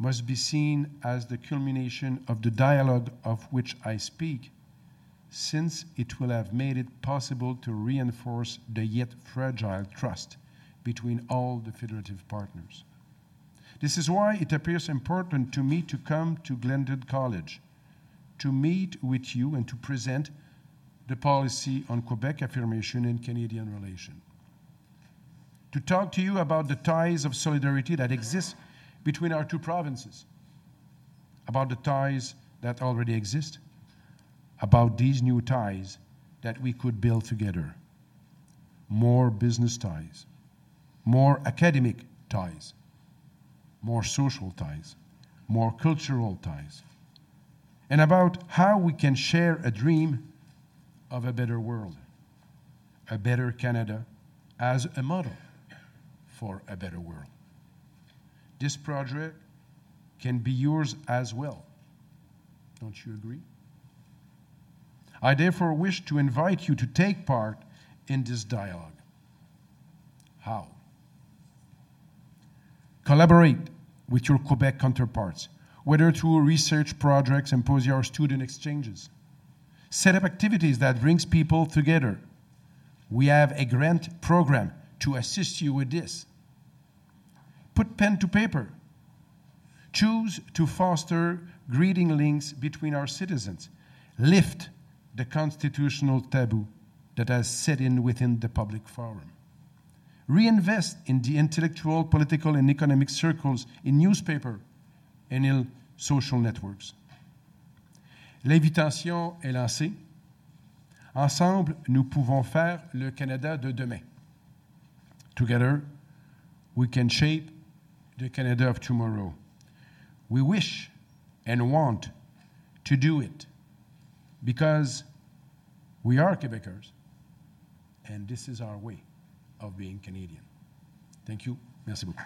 Speaker 3: must be seen as the culmination of the dialogue of which I speak, since it will have made it possible to reinforce the yet fragile trust between all the federative partners. This is why it appears important to me to come to Glendon College, to meet with you and to present the policy on Quebec affirmation and Canadian relation. To talk to you about the ties of solidarity that exist between our two provinces, about the ties that already exist, about these new ties that we could build together. More business ties, more academic ties, more social ties, more cultural ties, and about how we can share a dream of a better world, a better Canada as a model for a better world. This project can be yours as well. Don't you agree? I therefore wish to invite you to take part in this dialogue. How? Collaborate with your Quebec counterparts, whether through research projects, symposia, or student exchanges. Set up activities that brings people together. We have a grant program to assist you with this. Put pen to paper. Choose to foster greeting links between our citizens. Lift the constitutional taboo that has set in within the public forum. Reinvest in the intellectual, political, and economic circles in newspaper and in social networks. L'invitation est lancée. Ensemble, nous pouvons faire le Canada de demain. Together, we can shape the Canada of tomorrow. We wish and want to do it because we are Quebecers, and this is our way of being Canadian. Thank you. Merci beaucoup.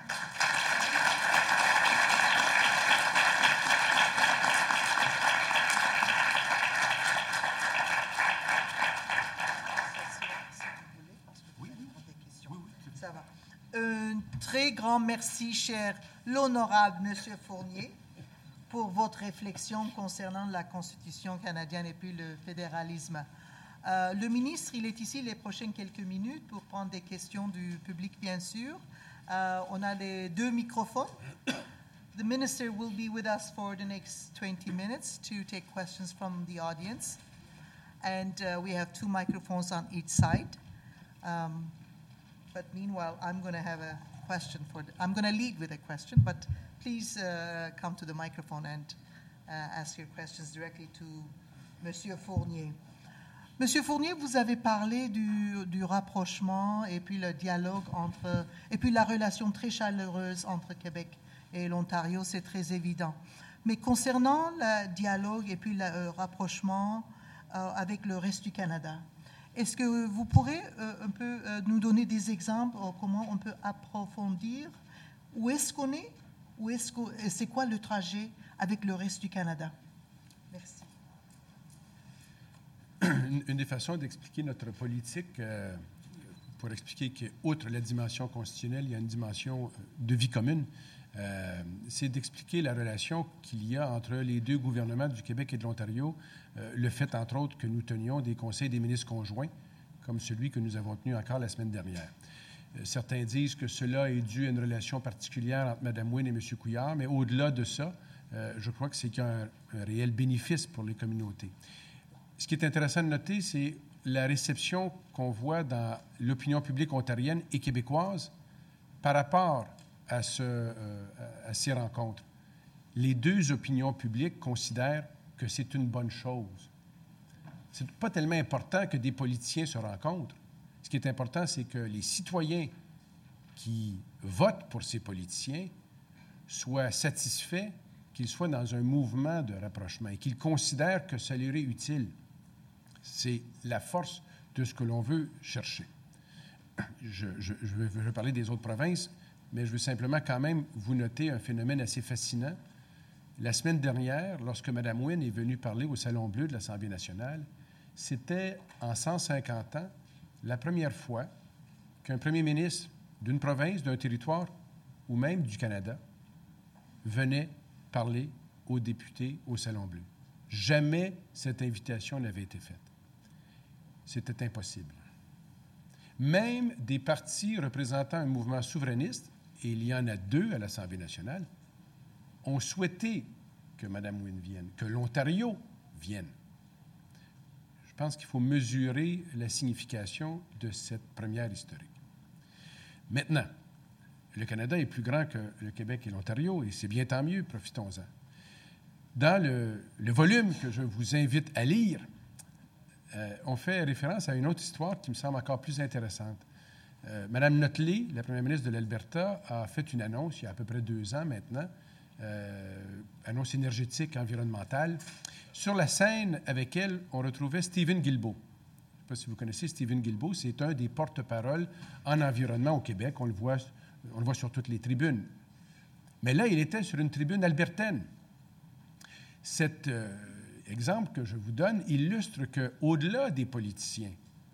Speaker 1: Ça va. Un très grand merci, cher l'honorable Monsieur Fournier, pour votre réflexion concernant la Constitution canadienne et puis le fédéralisme. Euh, le ministre, il est ici les prochaines quelques minutes pour prendre des questions du public, bien sûr. Euh, on a les deux microphones. The minister will be with us for the next twenty minutes to take questions from the audience. And uh, we have two microphones on each side. Um, but meanwhile, I'm going to have a question for, the, I'm going to lead with a question, but please uh, come to the microphone and uh, ask your questions directly to Monsieur Fournier. Monsieur Fournier, vous avez parlé du, du rapprochement et puis le dialogue entre, et puis la relation très chaleureuse entre Québec et l'Ontario, c'est très évident. Mais concernant le dialogue et puis le euh, rapprochement euh, avec le reste du Canada, est-ce que vous pourrez euh, un peu euh, nous donner des exemples de comment on peut approfondir où est-ce qu'on est, où est-ce qu'on, et c'est quoi le trajet avec le reste du Canada? Merci.
Speaker 3: Une, une des façons d'expliquer notre politique, euh, pour expliquer qu'outre la dimension constitutionnelle, il y a une dimension de vie commune, euh, c'est d'expliquer la relation qu'il y a entre les deux gouvernements du Québec et de l'Ontario, euh, le fait, entre autres, que nous tenions des conseils des ministres conjoints, comme celui que nous avons tenu encore la semaine dernière. Euh, certains disent que cela est dû à une relation particulière entre Mme Wynne et M. Couillard, mais au-delà de ça, euh, je crois que c'est qu'il y a un, un réel bénéfice pour les communautés. Ce qui est intéressant de noter, c'est la réception qu'on voit dans l'opinion publique ontarienne et québécoise par rapport à, ce, euh, à ces rencontres. Les deux opinions publiques considèrent que c'est une bonne chose. Ce n'est pas tellement important que des politiciens se rencontrent. Ce qui est important, c'est que les citoyens qui votent pour ces politiciens soient satisfaits qu'ils soient dans un mouvement de rapprochement et qu'ils considèrent que ça leur est utile. C'est la force de ce que l'on veut chercher. Je, je, je, veux, je veux parler des autres provinces, mais je veux simplement quand même vous noter un phénomène assez fascinant. La semaine dernière, lorsque Mme Wynne est venue parler au Salon Bleu de l'Assemblée nationale, c'était en cent cinquante ans la première fois qu'un premier ministre d'une province, d'un territoire ou même du Canada venait parler aux députés au Salon Bleu. Jamais cette invitation n'avait été faite. C'était impossible. Même des partis représentant un mouvement souverainiste, et il y en a deux à l'Assemblée nationale, ont souhaité que Mme Wynne vienne, que l'Ontario vienne. Je pense qu'il faut mesurer la signification de cette première historique. Maintenant, le Canada est plus grand que le Québec et l'Ontario, et c'est bien tant mieux, profitons-en. Dans le, le volume que je vous invite à lire, euh, on fait référence à une autre histoire qui me semble encore plus intéressante. Euh, Mme Notley, la première ministre de l'Alberta, a fait une annonce il y a à peu près deux ans maintenant, euh, annonce énergétique, environnementale. Sur la scène avec elle, on retrouvait Stephen Guilbeault. Je ne sais pas si vous connaissez Stephen Guilbeault, c'est un des porte-paroles en environnement au Québec. On le voit, on le voit sur toutes les tribunes. Mais là, il était sur une tribune albertaine. Cet euh, exemple que je vous donne illustre qu'au-delà des politiciens,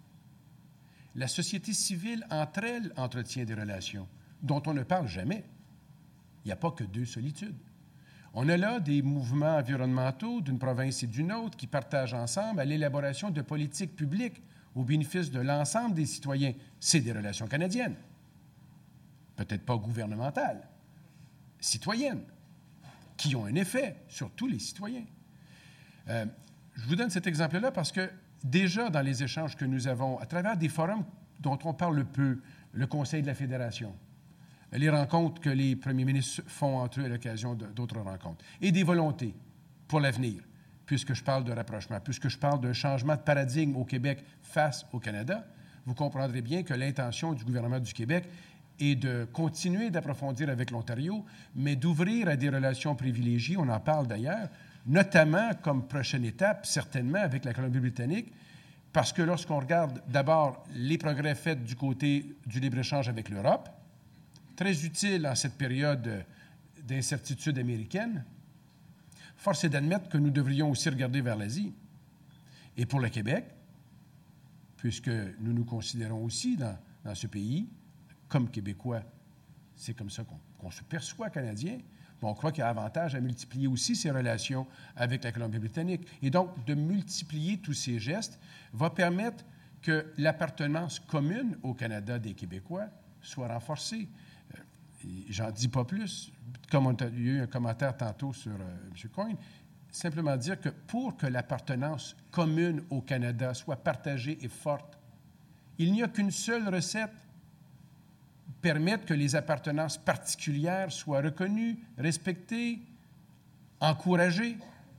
Speaker 3: la société civile entre elles entretient des relations dont on ne parle jamais. Il n'y a pas que deux solitudes. On a là des mouvements environnementaux d'une province et d'une autre qui partagent ensemble à l'élaboration de politiques publiques au bénéfice de l'ensemble des citoyens. C'est des relations canadiennes. Peut-être pas gouvernementales, citoyennes, qui ont un effet sur tous les citoyens. Euh, je vous donne cet exemple-là parce que déjà dans les échanges que nous avons, à travers des forums dont on parle peu, le Conseil de la Fédération, les rencontres que les premiers ministres font entre eux à l'occasion d'autres rencontres, et des volontés pour l'avenir, puisque je parle de rapprochement, puisque je parle d'un changement de paradigme au Québec face au Canada, vous comprendrez bien que l'intention du gouvernement du Québec est de continuer d'approfondir avec l'Ontario, mais d'ouvrir à des relations privilégiées, on en parle d'ailleurs, notamment comme prochaine étape, certainement avec la Colombie-Britannique, parce que lorsqu'on regarde d'abord les progrès faits du côté du libre-échange avec l'Europe, très utile en cette période d'incertitude américaine, force est d'admettre que nous devrions aussi regarder vers l'Asie. Et pour le Québec, puisque nous nous considérons aussi dans, dans ce pays comme Québécois, c'est comme ça qu'on, qu'on se perçoit Canadien, mais on croit qu'il y a avantage à multiplier aussi ces relations avec la Colombie-Britannique. Et donc, de multiplier tous ces gestes va permettre que l'appartenance commune au Canada des Québécois soit renforcée. J'en dis pas plus. Comme on a eu un commentaire tantôt sur euh, M. Coyne, simplement dire que pour que l'appartenance commune au Canada soit partagée et forte, il n'y a qu'une seule recette: permettre que les appartenances particulières soient reconnues, respectées, encouragées.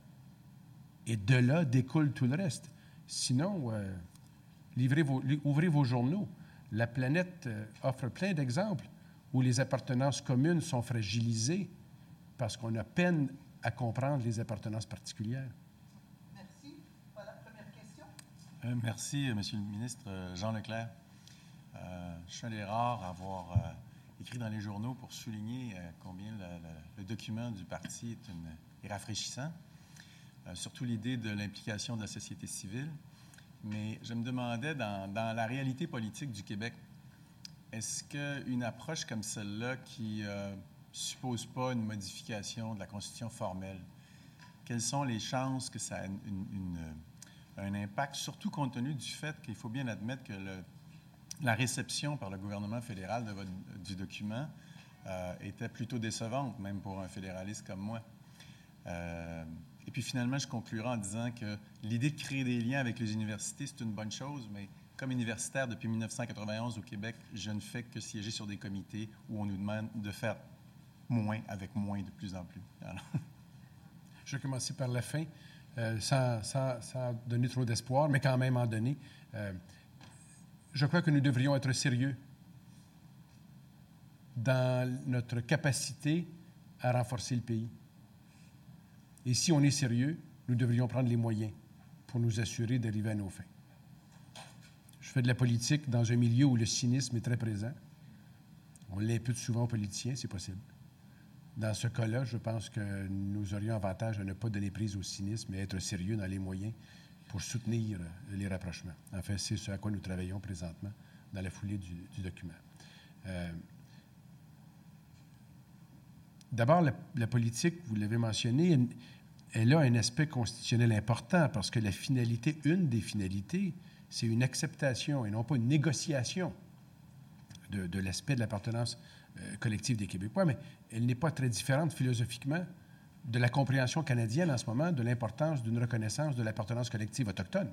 Speaker 3: Et de là découle tout le reste. Sinon, euh, livrez vos, ouvrez vos journaux. La planète euh, offre plein d'exemples où les appartenances communes sont fragilisées parce qu'on a peine à comprendre les appartenances particulières.
Speaker 1: Merci. Voilà, première question.
Speaker 4: Euh, merci, M. le ministre. Euh, Jean Leclerc. Euh, je suis un des rares à avoir euh, écrit dans les journaux pour souligner euh, combien le, le, le document du parti est, une, est rafraîchissant, euh, surtout l'idée de l'implication de la société civile. Mais je me demandais, dans, dans la réalité politique du Québec, est-ce qu'une approche comme celle-là qui ne euh, suppose pas une modification de la Constitution formelle, quelles sont les chances que ça ait une, une, un impact, surtout compte tenu du fait qu'il faut bien admettre que le, la réception par le gouvernement fédéral de votre, du document euh, était plutôt décevante, même pour un fédéraliste comme moi. Euh, et puis finalement, je conclurai en disant que l'idée de créer des liens avec les universités, c'est une bonne chose, mais comme universitaire depuis mille neuf cent quatre-vingt-onze au Québec, je ne fais que siéger sur des comités où on nous demande de faire moins avec moins de plus en plus. Alors.
Speaker 3: Je vais commencer par la fin, euh, sans, sans, sans donner trop d'espoir, mais quand même en donner. Euh, je crois que nous devrions être sérieux dans notre capacité à renforcer le pays. Et si on est sérieux, nous devrions prendre les moyens pour nous assurer d'arriver à nos fins. Je fais de la politique dans un milieu où le cynisme est très présent. On l'impute souvent aux politiciens, c'est possible. Dans ce cas-là, je pense que nous aurions avantage à ne pas donner prise au cynisme et être sérieux dans les moyens pour soutenir les rapprochements. En fait, c'est ce à quoi nous travaillons présentement dans la foulée du, du document. Euh, d'abord, la, la politique, vous l'avez mentionné, elle, elle a un aspect constitutionnel important parce que la finalité, une des finalités, c'est une acceptation et non pas une négociation de, de l'aspect de l'appartenance euh, collective des Québécois, mais elle n'est pas très différente philosophiquement de la compréhension canadienne en ce moment de l'importance d'une reconnaissance de l'appartenance collective autochtone.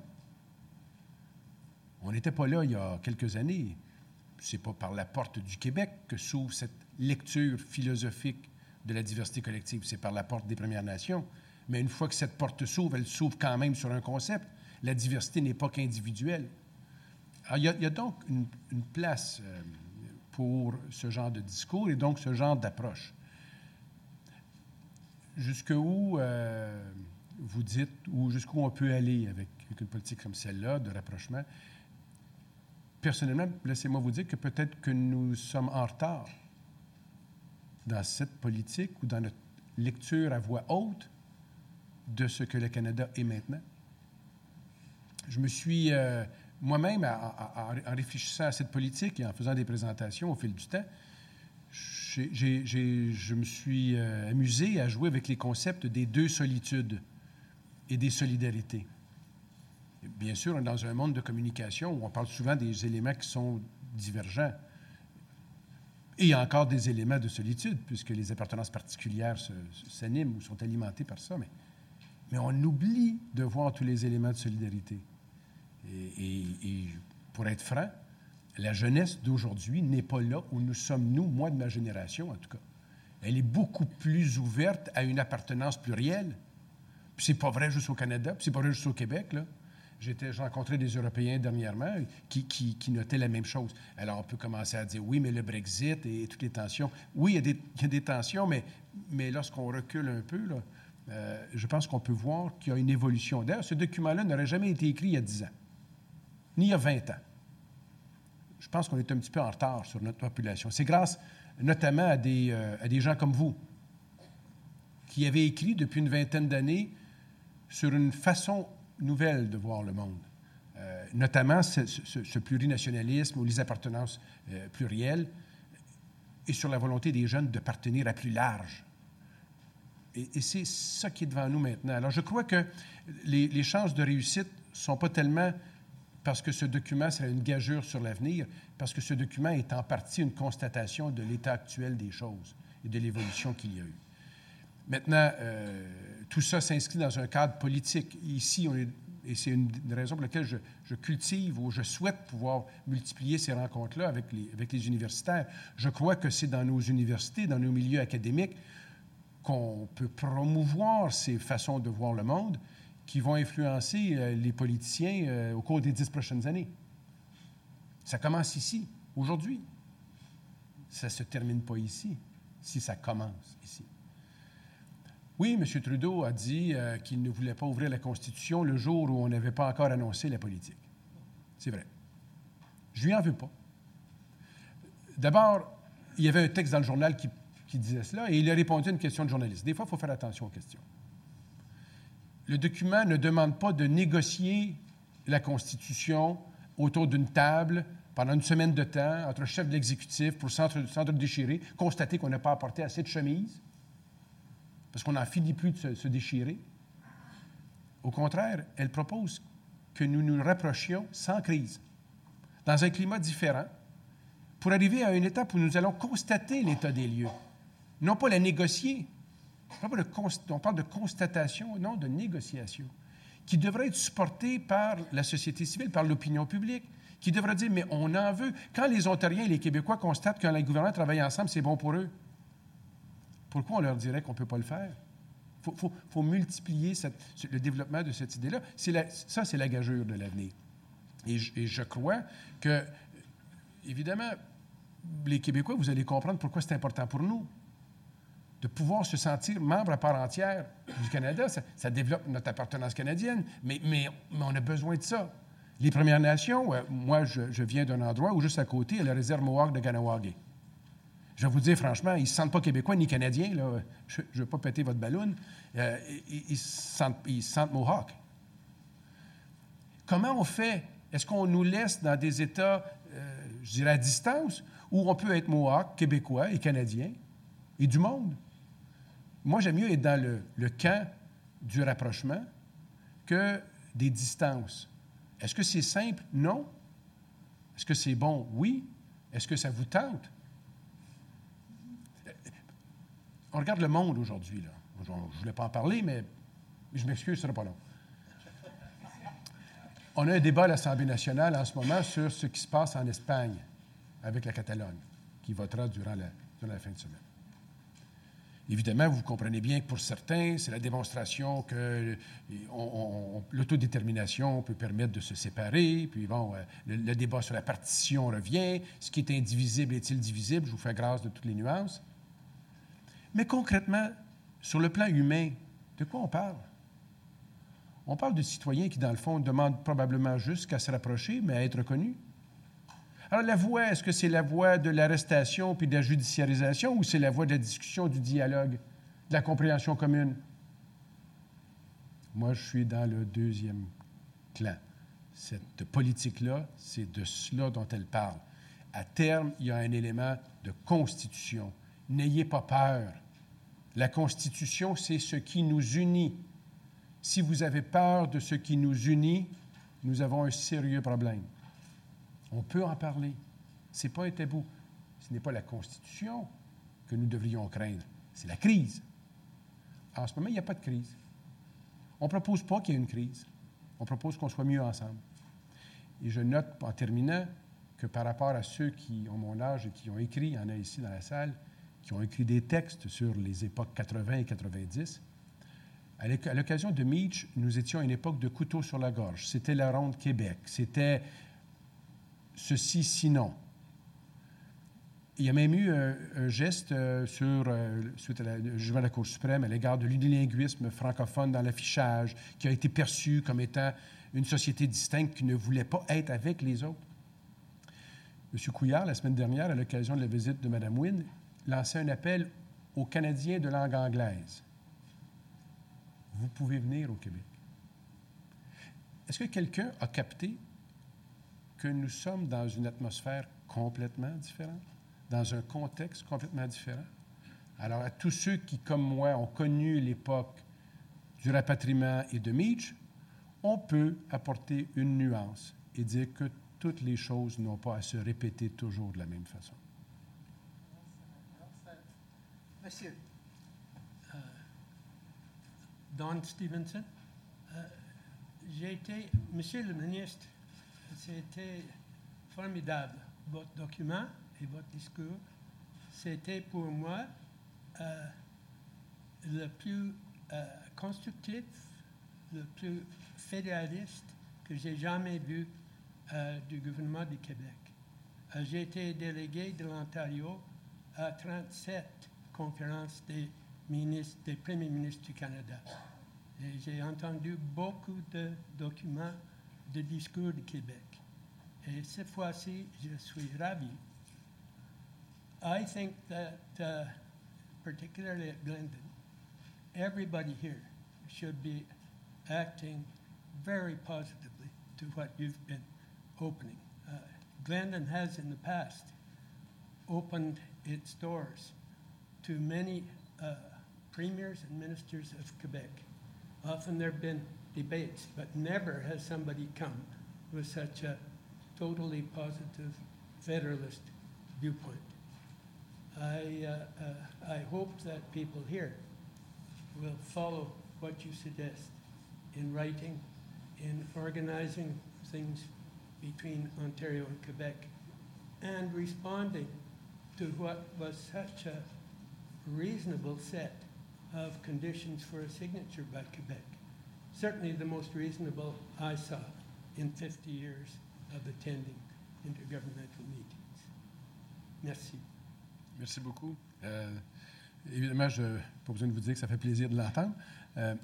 Speaker 3: On n'était pas là il y a quelques années. C'est pas par la porte du Québec que s'ouvre cette lecture philosophique de la diversité collective. C'est par la porte des Premières Nations. Mais une fois que cette porte s'ouvre, elle s'ouvre quand même sur un concept. La diversité n'est pas qu'individuelle. Alors, il y a, il y a donc une, une place euh, pour ce genre de discours et donc ce genre d'approche. Jusqu'où euh, vous dites, ou jusqu'où on peut aller avec, avec une politique comme celle-là, de rapprochement. Personnellement, laissez-moi vous dire que peut-être que nous sommes en retard dans cette politique ou dans notre lecture à voix haute de ce que le Canada est maintenant. Je me suis, euh, moi-même, en réfléchissant à cette politique et en faisant des présentations au fil du temps, j'ai, j'ai, j'ai, je me suis euh, amusé à jouer avec les concepts des deux solitudes et des solidarités. Bien sûr, on est dans un monde de communication où on parle souvent des éléments qui sont divergents. Et il y a encore des éléments de solitude, puisque les appartenances particulières se, s'animent ou sont alimentées par ça. Mais, mais on oublie de voir tous les éléments de solidarité. Et, et, et pour être franc, la jeunesse d'aujourd'hui n'est pas là où nous sommes, nous, moi de ma génération en tout cas. Elle est beaucoup plus ouverte à une appartenance plurielle. Puis c'est pas vrai juste au Canada, puis c'est pas vrai juste au Québec, là. J'étais, j'ai rencontré des Européens dernièrement qui, qui, qui notaient la même chose. Alors, on peut commencer à dire, oui, mais le Brexit et, et toutes les tensions. Oui, il y a des, il y a des tensions, mais, mais lorsqu'on recule un peu, là, euh, je pense qu'on peut voir qu'il y a une évolution. D'ailleurs, ce document-là n'aurait jamais été écrit il y a dix ans, ni il y a vingt ans. Je pense qu'on est un petit peu en retard sur notre population. C'est grâce notamment à des, euh, à des gens comme vous qui avez écrit depuis une vingtaine d'années sur une façon nouvelle de voir le monde, euh, notamment ce, ce, ce plurinationalisme ou les appartenances euh, plurielles et sur la volonté des jeunes de partenir à plus large. Et, et c'est ça qui est devant nous maintenant. Alors, je crois que les, les chances de réussite ne sont pas tellement parce que ce document serait une gageure sur l'avenir, parce que ce document est en partie une constatation de l'état actuel des choses et de l'évolution qu'il y a eu. Maintenant, euh, tout ça s'inscrit dans un cadre politique. Ici, on est, et c'est une raison pour laquelle je, je cultive ou je souhaite pouvoir multiplier ces rencontres-là avec les, avec les universitaires. Je crois que c'est dans nos universités, dans nos milieux académiques, qu'on peut promouvoir ces façons de voir le monde qui vont influencer euh, les politiciens euh, au cours des dix prochaines années. Ça commence ici, aujourd'hui. Ça ne se termine pas ici, si ça commence ici. Oui, M. Trudeau a dit euh, qu'il ne voulait pas ouvrir la Constitution le jour où on n'avait pas encore annoncé la politique. C'est vrai. Je lui en veux pas. D'abord, il y avait un texte dans le journal qui, qui disait cela et il a répondu à une question de journaliste. Des fois, il faut faire attention aux questions. Le document ne demande pas de négocier la Constitution autour d'une table pendant une semaine de temps entre le chef de l'exécutif pour s'entre-déchirer, constater qu'on n'a pas apporté assez de chemises, parce qu'on n'en finit plus de se, se déchirer. Au contraire, elle propose que nous nous rapprochions sans crise, dans un climat différent, pour arriver à une étape où nous allons constater l'état des lieux, non pas la négocier. On parle de, const- on parle de constatation, non de négociation, qui devrait être supportée par la société civile, par l'opinion publique, qui devrait dire, mais on en veut. Quand les Ontariens et les Québécois constatent que les gouvernements travaillent ensemble, c'est bon pour eux. Pourquoi on leur dirait qu'on ne peut pas le faire? Il faut, faut, faut multiplier cette, le développement de cette idée-là. C'est la, ça, c'est la gageure de l'avenir. Et je, et je crois que, évidemment, les Québécois, vous allez comprendre pourquoi c'est important pour nous de pouvoir se sentir membre à part entière du Canada. Ça, ça développe notre appartenance canadienne, mais, mais, mais on a besoin de ça. Les Premières Nations, euh, moi, je, je viens d'un endroit où, juste à côté, il y a la réserve Mohawk de Kahnawake. Je vais vous dire franchement, ils ne se sentent pas québécois ni canadiens. Là. Je ne veux pas péter votre ballon. Euh, ils, ils, se sentent, ils se sentent Mohawk. Comment on fait? Est-ce qu'on nous laisse dans des États, euh, je dirais, à distance, où on peut être Mohawk, québécois et canadien, et du monde? Moi, j'aime mieux être dans le, le camp du rapprochement que des distances. Est-ce que c'est simple? Non. Est-ce que c'est bon? Oui. Est-ce que ça vous tente? On regarde le monde aujourd'hui, là. Je ne voulais pas en parler, mais je m'excuse, ce ne sera pas long. On a un débat à l'Assemblée nationale en ce moment sur ce qui se passe en Espagne avec la Catalogne, qui votera durant la, durant la fin de semaine. Évidemment, vous comprenez bien que pour certains, c'est la démonstration que on, on, l'autodétermination peut permettre de se séparer. Puis bon, euh, le, le débat sur la partition revient. Ce qui est indivisible est-il divisible? Je vous fais grâce de toutes les nuances. Mais concrètement, sur le plan humain, de quoi on parle? On parle de citoyens qui, dans le fond, demandent probablement juste qu'à se rapprocher, mais à être reconnus. Alors, la voie, est-ce que c'est la voie de l'arrestation puis de la judiciarisation ou c'est la voie de la discussion, du dialogue, de la compréhension commune? Moi, je suis dans le deuxième clan. Cette politique-là, c'est de cela dont elle parle. À terme, il y a un élément de constitution. N'ayez pas peur. La Constitution, c'est ce qui nous unit. Si vous avez peur de ce qui nous unit, nous avons un sérieux problème. On peut en parler. Ce n'est pas un tabou. Ce n'est pas la Constitution que nous devrions craindre. C'est la crise. En ce moment, il n'y a pas de crise. On ne propose pas qu'il y ait une crise. On propose qu'on soit mieux ensemble. Et je note, en terminant, que par rapport à ceux qui ont mon âge et qui ont écrit, il y en a ici dans la salle, qui ont écrit des textes sur les époques quatre-vingts et quatre-vingt-dix, à l'occasion de Meach, nous étions à une époque de couteau sur la gorge. C'était la Ronde Québec. C'était ceci, sinon. Il y a même eu un, un geste euh, sur, euh, suite à la, devant la Cour suprême à l'égard de l'unilinguisme francophone dans l'affichage, qui a été perçu comme étant une société distincte qui ne voulait pas être avec les autres. M. Couillard, la semaine dernière, à l'occasion de la visite de Mme Wynne, lançait un appel aux Canadiens de langue anglaise. Vous pouvez venir au Québec. Est-ce que quelqu'un a capté que nous sommes dans une atmosphère complètement différente, dans un contexte complètement différent? Alors, à tous ceux qui, comme moi, ont connu l'époque du rapatriement et de Meach, on peut apporter une nuance et dire que toutes les choses n'ont pas à se répéter toujours de la même façon.
Speaker 1: Monsieur.
Speaker 5: Don Stevenson. Euh, j'ai été, Monsieur le ministre, c'était formidable. Votre document et votre discours, c'était pour moi euh, le plus euh, constructif, le plus fédéraliste que j'ai jamais vu euh, du gouvernement du Québec. Euh, j'ai été délégué de l'Ontario à trente-sept conférences des ministres, des premiers ministres du Canada. Et j'ai entendu beaucoup de documents, de discours du Québec. Et cette fois-ci, je suis ravi. I think that, uh, particularly at Glendon, everybody here should be acting very positively to what you've been opening. Uh, Glendon has in the past opened its doors to many uh, premiers and ministers of Quebec. Often there have been debates, but never has somebody come with such a totally positive federalist viewpoint. I, uh, uh, I hope that people here will follow what you suggest in writing, in organizing things between Ontario and Quebec, and responding to what was such a reasonable set of conditions for a signature by Quebec. Certainly the most reasonable I saw in fifty years of attending intergovernmental meetings. Merci.
Speaker 3: Merci beaucoup. Euh, évidemment, je n'ai pas besoin de vous dire que ça fait plaisir de l'entendre. Euh,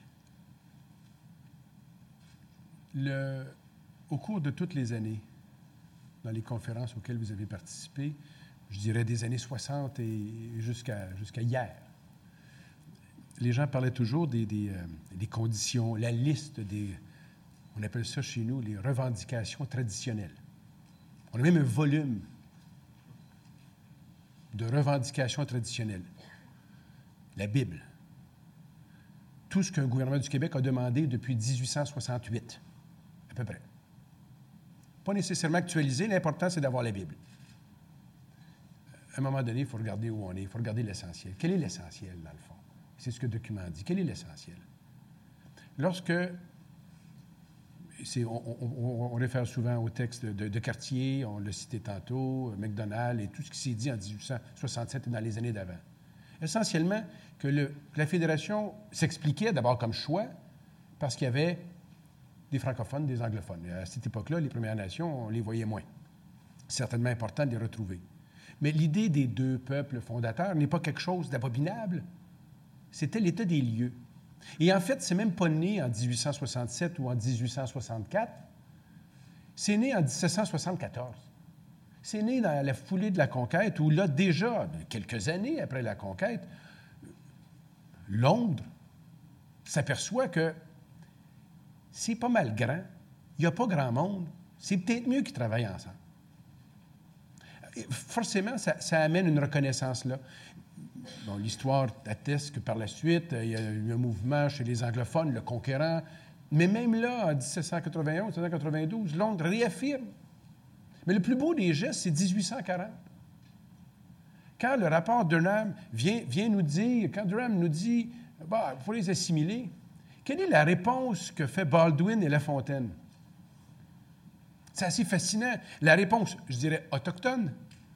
Speaker 3: le, au cours de toutes les années, dans les conférences auxquelles vous avez participé, je dirais des années soixante et jusqu'à, jusqu'à hier, les gens parlaient toujours des, des, euh, des conditions, la liste des, on appelle ça chez nous, les revendications traditionnelles. On a même un volume de revendications traditionnelles. La Bible, tout ce qu'un gouvernement du Québec a demandé depuis dix-huit cent soixante-huit, à peu près. Pas nécessairement actualisé, l'important, c'est d'avoir la Bible. À un moment donné, il faut regarder où on est, il faut regarder l'essentiel. Quel est l'essentiel, dans le fond? C'est ce que le document dit. Quel est l'essentiel? Lorsque, c'est, on, on, on réfère souvent au texte de, de Cartier, on l'a cité tantôt, MacDonald et tout ce qui s'est dit en dix-huit cent soixante-sept et dans les années d'avant. Essentiellement, que, le, que la Fédération s'expliquait d'abord comme choix parce qu'il y avait des francophones, des anglophones. Et à cette époque-là, les Premières Nations, on les voyait moins. Certainement important de les retrouver. Mais l'idée des deux peuples fondateurs n'est pas quelque chose d'abominable. C'était l'état des lieux. Et en fait, c'est même pas né en dix-huit cent soixante-sept ou en dix-huit cent soixante-quatre. C'est né en dix-sept cent soixante-quatorze. C'est né dans la foulée de la conquête, où là, déjà, quelques années après la conquête, Londres s'aperçoit que c'est pas mal grand, il n'y a pas grand monde, c'est peut-être mieux qu'ils travaillent ensemble. Et forcément, ça, ça amène une reconnaissance là. Bon, l'histoire atteste que par la suite, il y a eu un mouvement chez les anglophones, le conquérant, mais même là, en dix-sept cent quatre-vingt-onze, dix-sept cent quatre-vingt-douze, Londres réaffirme. Mais le plus beau des gestes, c'est dix-huit cent quarante. Quand le rapport Durham vient, vient nous dire, quand Durham nous dit, bah, il faut les assimiler, quelle est la réponse que fait Baldwin et La Fontaine? C'est assez fascinant. La réponse, je dirais, autochtone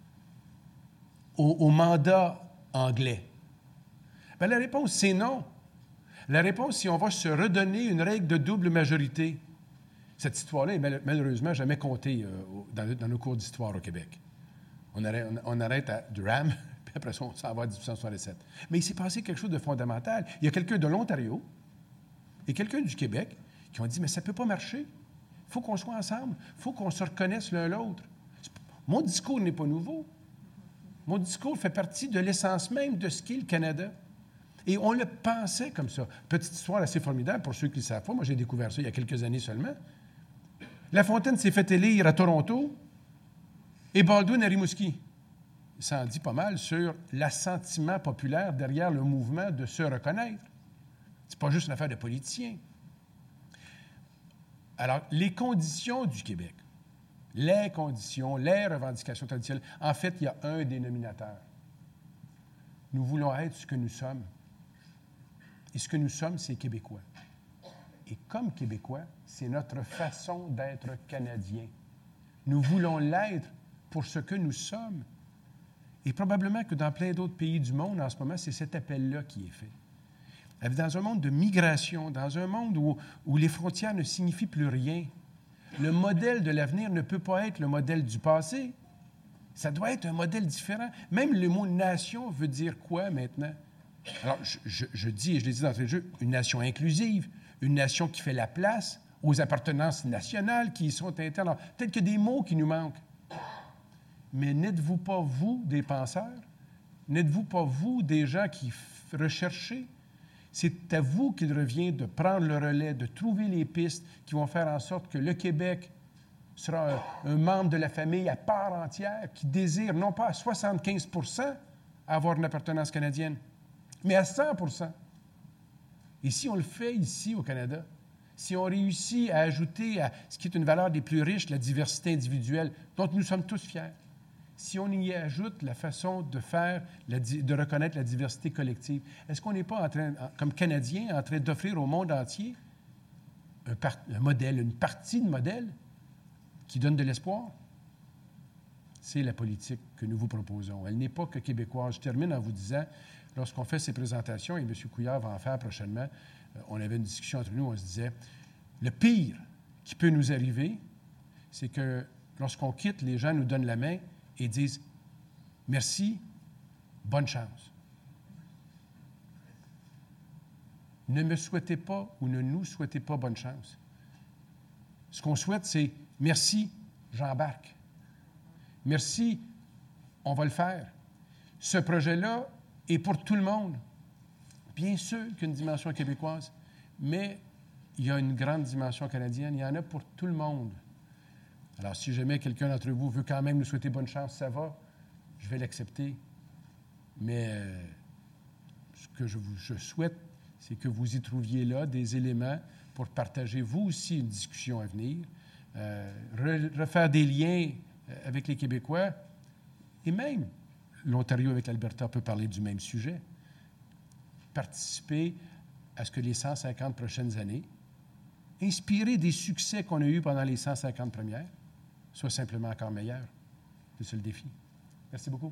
Speaker 3: au, au mandat anglais. Bien, la réponse, c'est non. La réponse, c'est on va se redonner une règle de double majorité. Cette histoire-là est malheureusement jamais comptée euh, dans, dans nos cours d'histoire au Québec. On arrête, on, on arrête à Durham, puis après ça, on s'en va à dix-huit cent soixante-dix-sept. Mais il s'est passé quelque chose de fondamental. Il y a quelqu'un de l'Ontario et quelqu'un du Québec qui ont dit, mais ça ne peut pas marcher. Il faut qu'on soit ensemble. Il faut qu'on se reconnaisse l'un l'autre. Mon discours n'est pas nouveau. Mon discours fait partie de l'essence même de ce qu'est le Canada. Et on le pensait comme ça. Petite histoire assez formidable pour ceux qui ne le savent pas. Moi, j'ai découvert ça il y a quelques années seulement. La Fontaine s'est fait élire à Toronto et Baldwin à Rimouski. Ça en dit pas mal sur l'assentiment populaire derrière le mouvement de se reconnaître. C'est pas juste une affaire de politiciens. Alors, les conditions du Québec, les conditions, les revendications traditionnelles, en fait, il y a un dénominateur. Nous voulons être ce que nous sommes. Et ce que nous sommes, c'est Québécois. Et comme Québécois, c'est notre façon d'être Canadien. Nous voulons l'être pour ce que nous sommes. Et probablement que dans plein d'autres pays du monde, en ce moment, c'est cet appel-là qui est fait. Dans un monde de migration, dans un monde où, où les frontières ne signifient plus rien, le modèle de l'avenir ne peut pas être le modèle du passé. Ça doit être un modèle différent. Même le mot « nation » veut dire quoi maintenant? Alors, je, je, je dis, et je l'ai dit d'entrée de jeu, une nation inclusive, une nation qui fait la place aux appartenances nationales qui y sont internes. Peut-être qu'il y a des mots qui nous manquent. Mais n'êtes-vous pas, vous, des penseurs? N'êtes-vous pas, vous, des gens qui f- recherchez? C'est à vous qu'il revient de prendre le relais, de trouver les pistes qui vont faire en sorte que le Québec sera un, un membre de la famille à part entière qui désire, non pas à soixante-quinze pour cent avoir une appartenance canadienne, mais à cent pour cent. Et si on le fait ici au Canada, si on réussit à ajouter à ce qui est une valeur des plus riches, la diversité individuelle, dont nous sommes tous fiers, si on y ajoute la façon de faire, la, de reconnaître la diversité collective, est-ce qu'on n'est pas en train, comme Canadiens, en train d'offrir au monde entier un, par, un modèle, une partie de modèle qui donne de l'espoir? C'est la politique que nous vous proposons. Elle n'est pas que québécoise. Je termine en vous disant, lorsqu'on fait ces présentations, et M. Couillard va en faire prochainement, euh, on avait une discussion entre nous, on se disait, le pire qui peut nous arriver, c'est que lorsqu'on quitte, les gens nous donnent la main et disent « Merci, bonne chance ». Ne me souhaitez pas ou ne nous souhaitez pas bonne chance. Ce qu'on souhaite, c'est « Merci, j'embarque ». Merci, on va le faire. Ce projet-là est pour tout le monde. Bien sûr qu'il y a une dimension québécoise, mais il y a une grande dimension canadienne. Il y en a pour tout le monde. Alors, si jamais quelqu'un d'entre vous veut quand même nous souhaiter bonne chance, ça va, je vais l'accepter. Mais euh, ce que je vous je souhaite, c'est que vous y trouviez là des éléments pour partager vous aussi une discussion à venir, euh, re- refaire des liens avec les Québécois, et même l'Ontario avec l'Alberta peut parler du même sujet. Participer à ce que les cent cinquante prochaines années, inspirer des succès qu'on a eus pendant les cent cinquante premières, soient simplement encore meilleurs. C'est ça le défi. Merci beaucoup.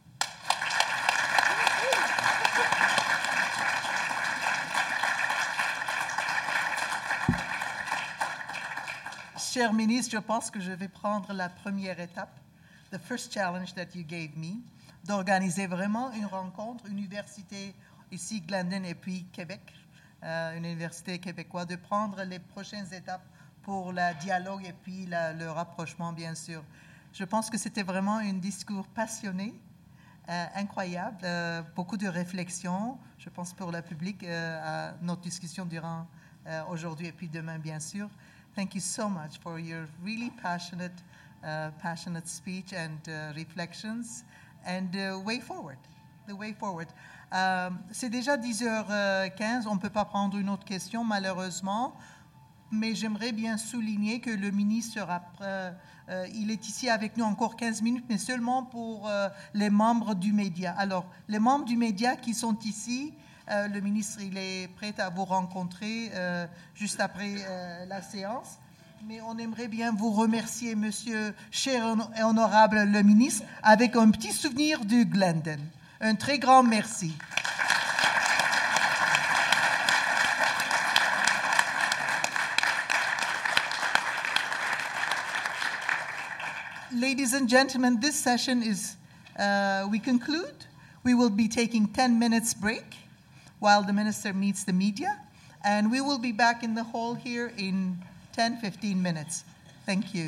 Speaker 1: Cher ministre, je pense que je vais prendre la première étape, the first challenge that you gave me, d'organiser vraiment une rencontre, université ici, Glendon, et puis Québec, euh, une université québécoise, de prendre les prochaines étapes pour le dialogue et puis la, le rapprochement, bien sûr. Je pense que c'était vraiment un discours passionné, euh, incroyable, euh, beaucoup de réflexions, je pense, pour le public, euh, à notre discussion durant euh, aujourd'hui et puis demain, bien sûr. Thank you so much for your really passionate, uh, passionate speech and uh, reflections and uh, way forward, the way forward. Um, c'est déjà dix heures quinze, on ne peut pas prendre une autre question malheureusement, mais j'aimerais bien souligner que le ministre sera, euh, euh, il est ici avec nous encore quinze minutes, mais seulement pour euh, les membres du média. Alors, les membres du média qui sont ici, Euh, le ministre, il est prêt à vous rencontrer euh, juste après euh, la séance. Mais on aimerait bien vous remercier, monsieur, cher et honorable le ministre, avec un petit souvenir du Glendon. Un très grand merci. Ladies and gentlemen, this session is, uh, we conclude. We will be taking ten minutes break while the minister meets the media, and we will be back in the hall here in ten, fifteen minutes. Thank you.